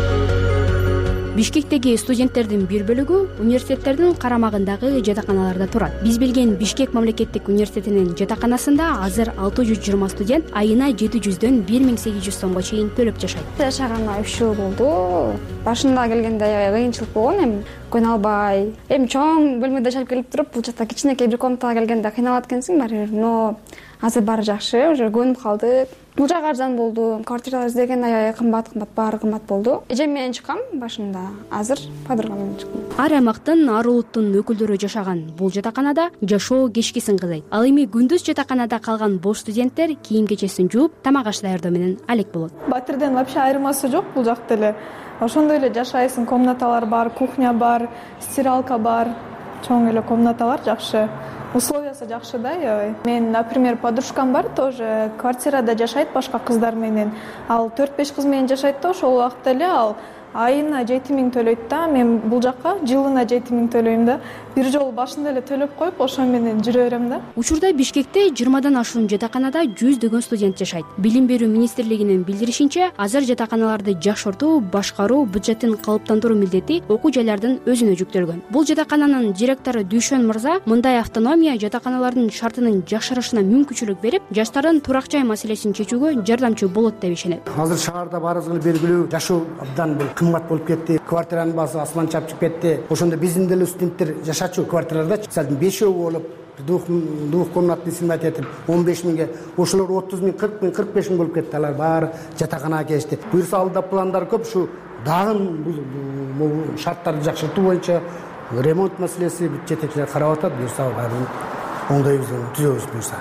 Бишкектеги студенттердин бир бөлүгү университеттердин карамагындагы жатаканаларда турат. Биз билген Бишкек мамлекеттик университетинин жатаканасында азыр 620 студент айына 700дөн 1800 сомго чейин төлөп жашайт. Жашаганына 3 жыл болду. Башында келгенде аябай кыйынчылык болгон, эми көнө албай. Чоң бөлмөдө жашап келип туруп, бул жакта кичинекей бир комнатага келгенде кыйналат экенсиң баары, но азыр баары жакшы, уже көнүп калдык. Бул жак арзан болду. Квартира издеген аябай кымбат, баары кымбат болду. Эжем менен чыккам башында, азыр подруга менен чыктым. Ар аймактын, ар улуттун өкүлдөрү жашаган бул жатаканада жашоо кечкисин кызайт. Ал эми күндүз жатаканада калган бош студенттер кийим-кечесин жууп, тамак аш даярдоо менен алек болот. Батирден вообще айырмасы жок бул жакта эле. Ошондой эле жашайсың, комнаталар бар, кухня бар, стиралка бар, чоң эле комнаталар жакшы. Условиясы жакшы да, аябай. Мен, например, подружкам бар, тоже квартирада жашайт башка кыздар менен. Ал 4-5 кыз менен жашайт да, ошол убакта эле ал айына 7000 төлөйт да. Мен бул жакка жылына 7000 төлөйм да. Бир жолу башында эле төлөп коюп, ошо менен жүрө берем да. Учурда Бишкекте 20дан ашуун жатаканада 100дөгөн студент жашайт. Билим берүү министрлигинин билдиришинче, азыр жатаканаларды жакшыртуу, башкаруу, бюджеттин калыптандыруу милдети окуу жайлардын өзүнө жүктөлгөн. Бул жатакананын директору Дүйшөн мырза мындай автономия жатаканалардын шартынын жакшырышына мүмкүнчүлүк берип, жаштардын турак жай маселесин чечүүгө жардамчы болот деп ишенет. Азыр шаарда баарыбызга белгилүү, жашоо абдан кымбат болуп кетти. Квартиранын баасы асман чапчып кетти. Ошондо биздин деле студенттер жашачу квартираларда мисалы 5 болуп, двухкомнатный снимать этип 15 миңге, ошолор 30 миң, 40 миң, 45 миң болуп кетти. Алар баары жатаканага келишти. Буюрса алда пландар көп, ушу дагы бул шарттарды жакшыртуу боюнча ремонт маселеси жетекчилер карап атат. Буюрса баарын оңдойбуз, түзөбүз буюрса.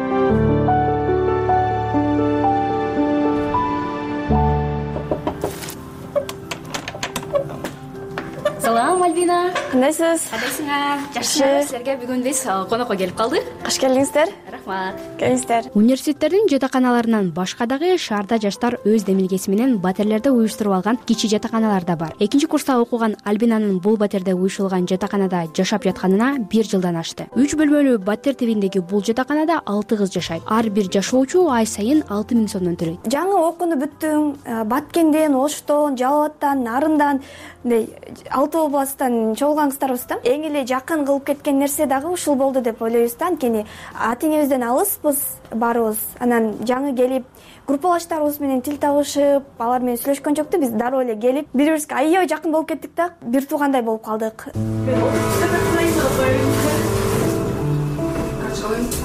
Салам, Альбина. Кандайсыз? Кандайсыңар? Жакшы. Силерге бүгүн биз конокко келип калдык. Каш келдиңиздер. Рахмат. Келиңиздер. Университеттердин жатаканаларынан башка дагы шаарда жаштар өз демилгеси менен батирлерди уюштуруп алган кичи жатаканалар да бар. 2-курста окуган Альбинанын бул батирде уюшулган жатаканада жашап жатканына 1 жылдан ашты. 3 бөлмөлүү батир тибиндеги бул жатаканада 6 кыз жашайт. Ар бир жашоочу ай сайын 6000 сомдон төлөйт. Жаңы окууну бүттүң, Баткенден, Оштон, Жалал Абадтан, Нарындан, 6 областтан чогулган кыздарбыз да. Эң эле жакын кылып кеткен нерсе дагы ушул болду деп ойлойбуз да. Анткени ата-энебизден алыспыз баарыбыз. Анан жаңы келип, группалаштарыбыз менен тил табышып, алар менен сүйлөшкөн жокто. Биз дароо эле келип, бири-бирибизге аябай жакын болуп кеттик да. Бир туугандай болуп калдык.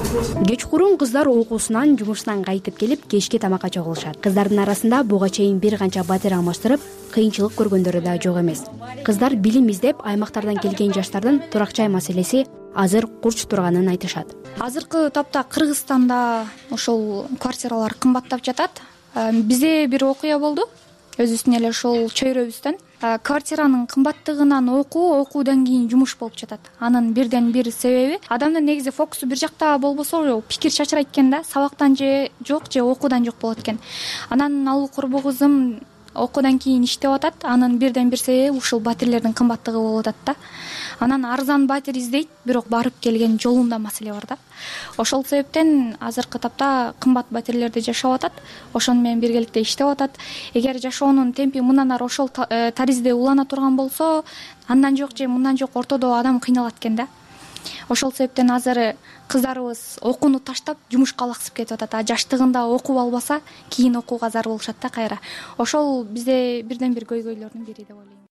кечкурун кыздар окуусунан жумушунан кайтып келип кечки тамакка чогулушат. Кыздардын арасында буга чейин бир канча батир алмаштырып кыйынчылык көргөндөрү да жок эмес. Кыздар билим издеп аймактардан келген жаштардын турак жай маселеси азыр курч турганын айтышат. Азыркы тапта Кыргызстанда ошол квартиралар кымбаттап жатат. Бизде бир окуя болду. Өзүбүздүн эле ошол чөйрөбүздөн квартиранын кымбаттыгынан окуудан кийин жумуш болуп жатат. Анын бирден бир себеби адамдын негизи фокусу бир жакта болбосо пикир чачырайт экен да, сабактан же жок же окуудан жок болот экен. Анан ал курбу кызым окуудан кийин иштеп атат. Анын бирден бир себеби ушул батирлердин кымбаттыгы болуп атат да. Анан арзан батир издейт, бирок барып келген жолунда маселе бар да. Ошол себептен азыркы тапта кымбат батирлерде жашап атат. Ошону менен биргеликте иштеп атат. Эгер жашоонун темпи мындан ары ошол таризде улана турган болсо, андан жок же мындан жок ортодо адам кыйналат экен да. Ошол себептен азыр кыздарыбыз окууну таштап жумушка алаксып кетип атат. Жаштыгында окуп албаса, кийин окууга зар болушат да кайра. Ошол бизде бирден бир көйгөйлөрдүн бири деп ойлойм.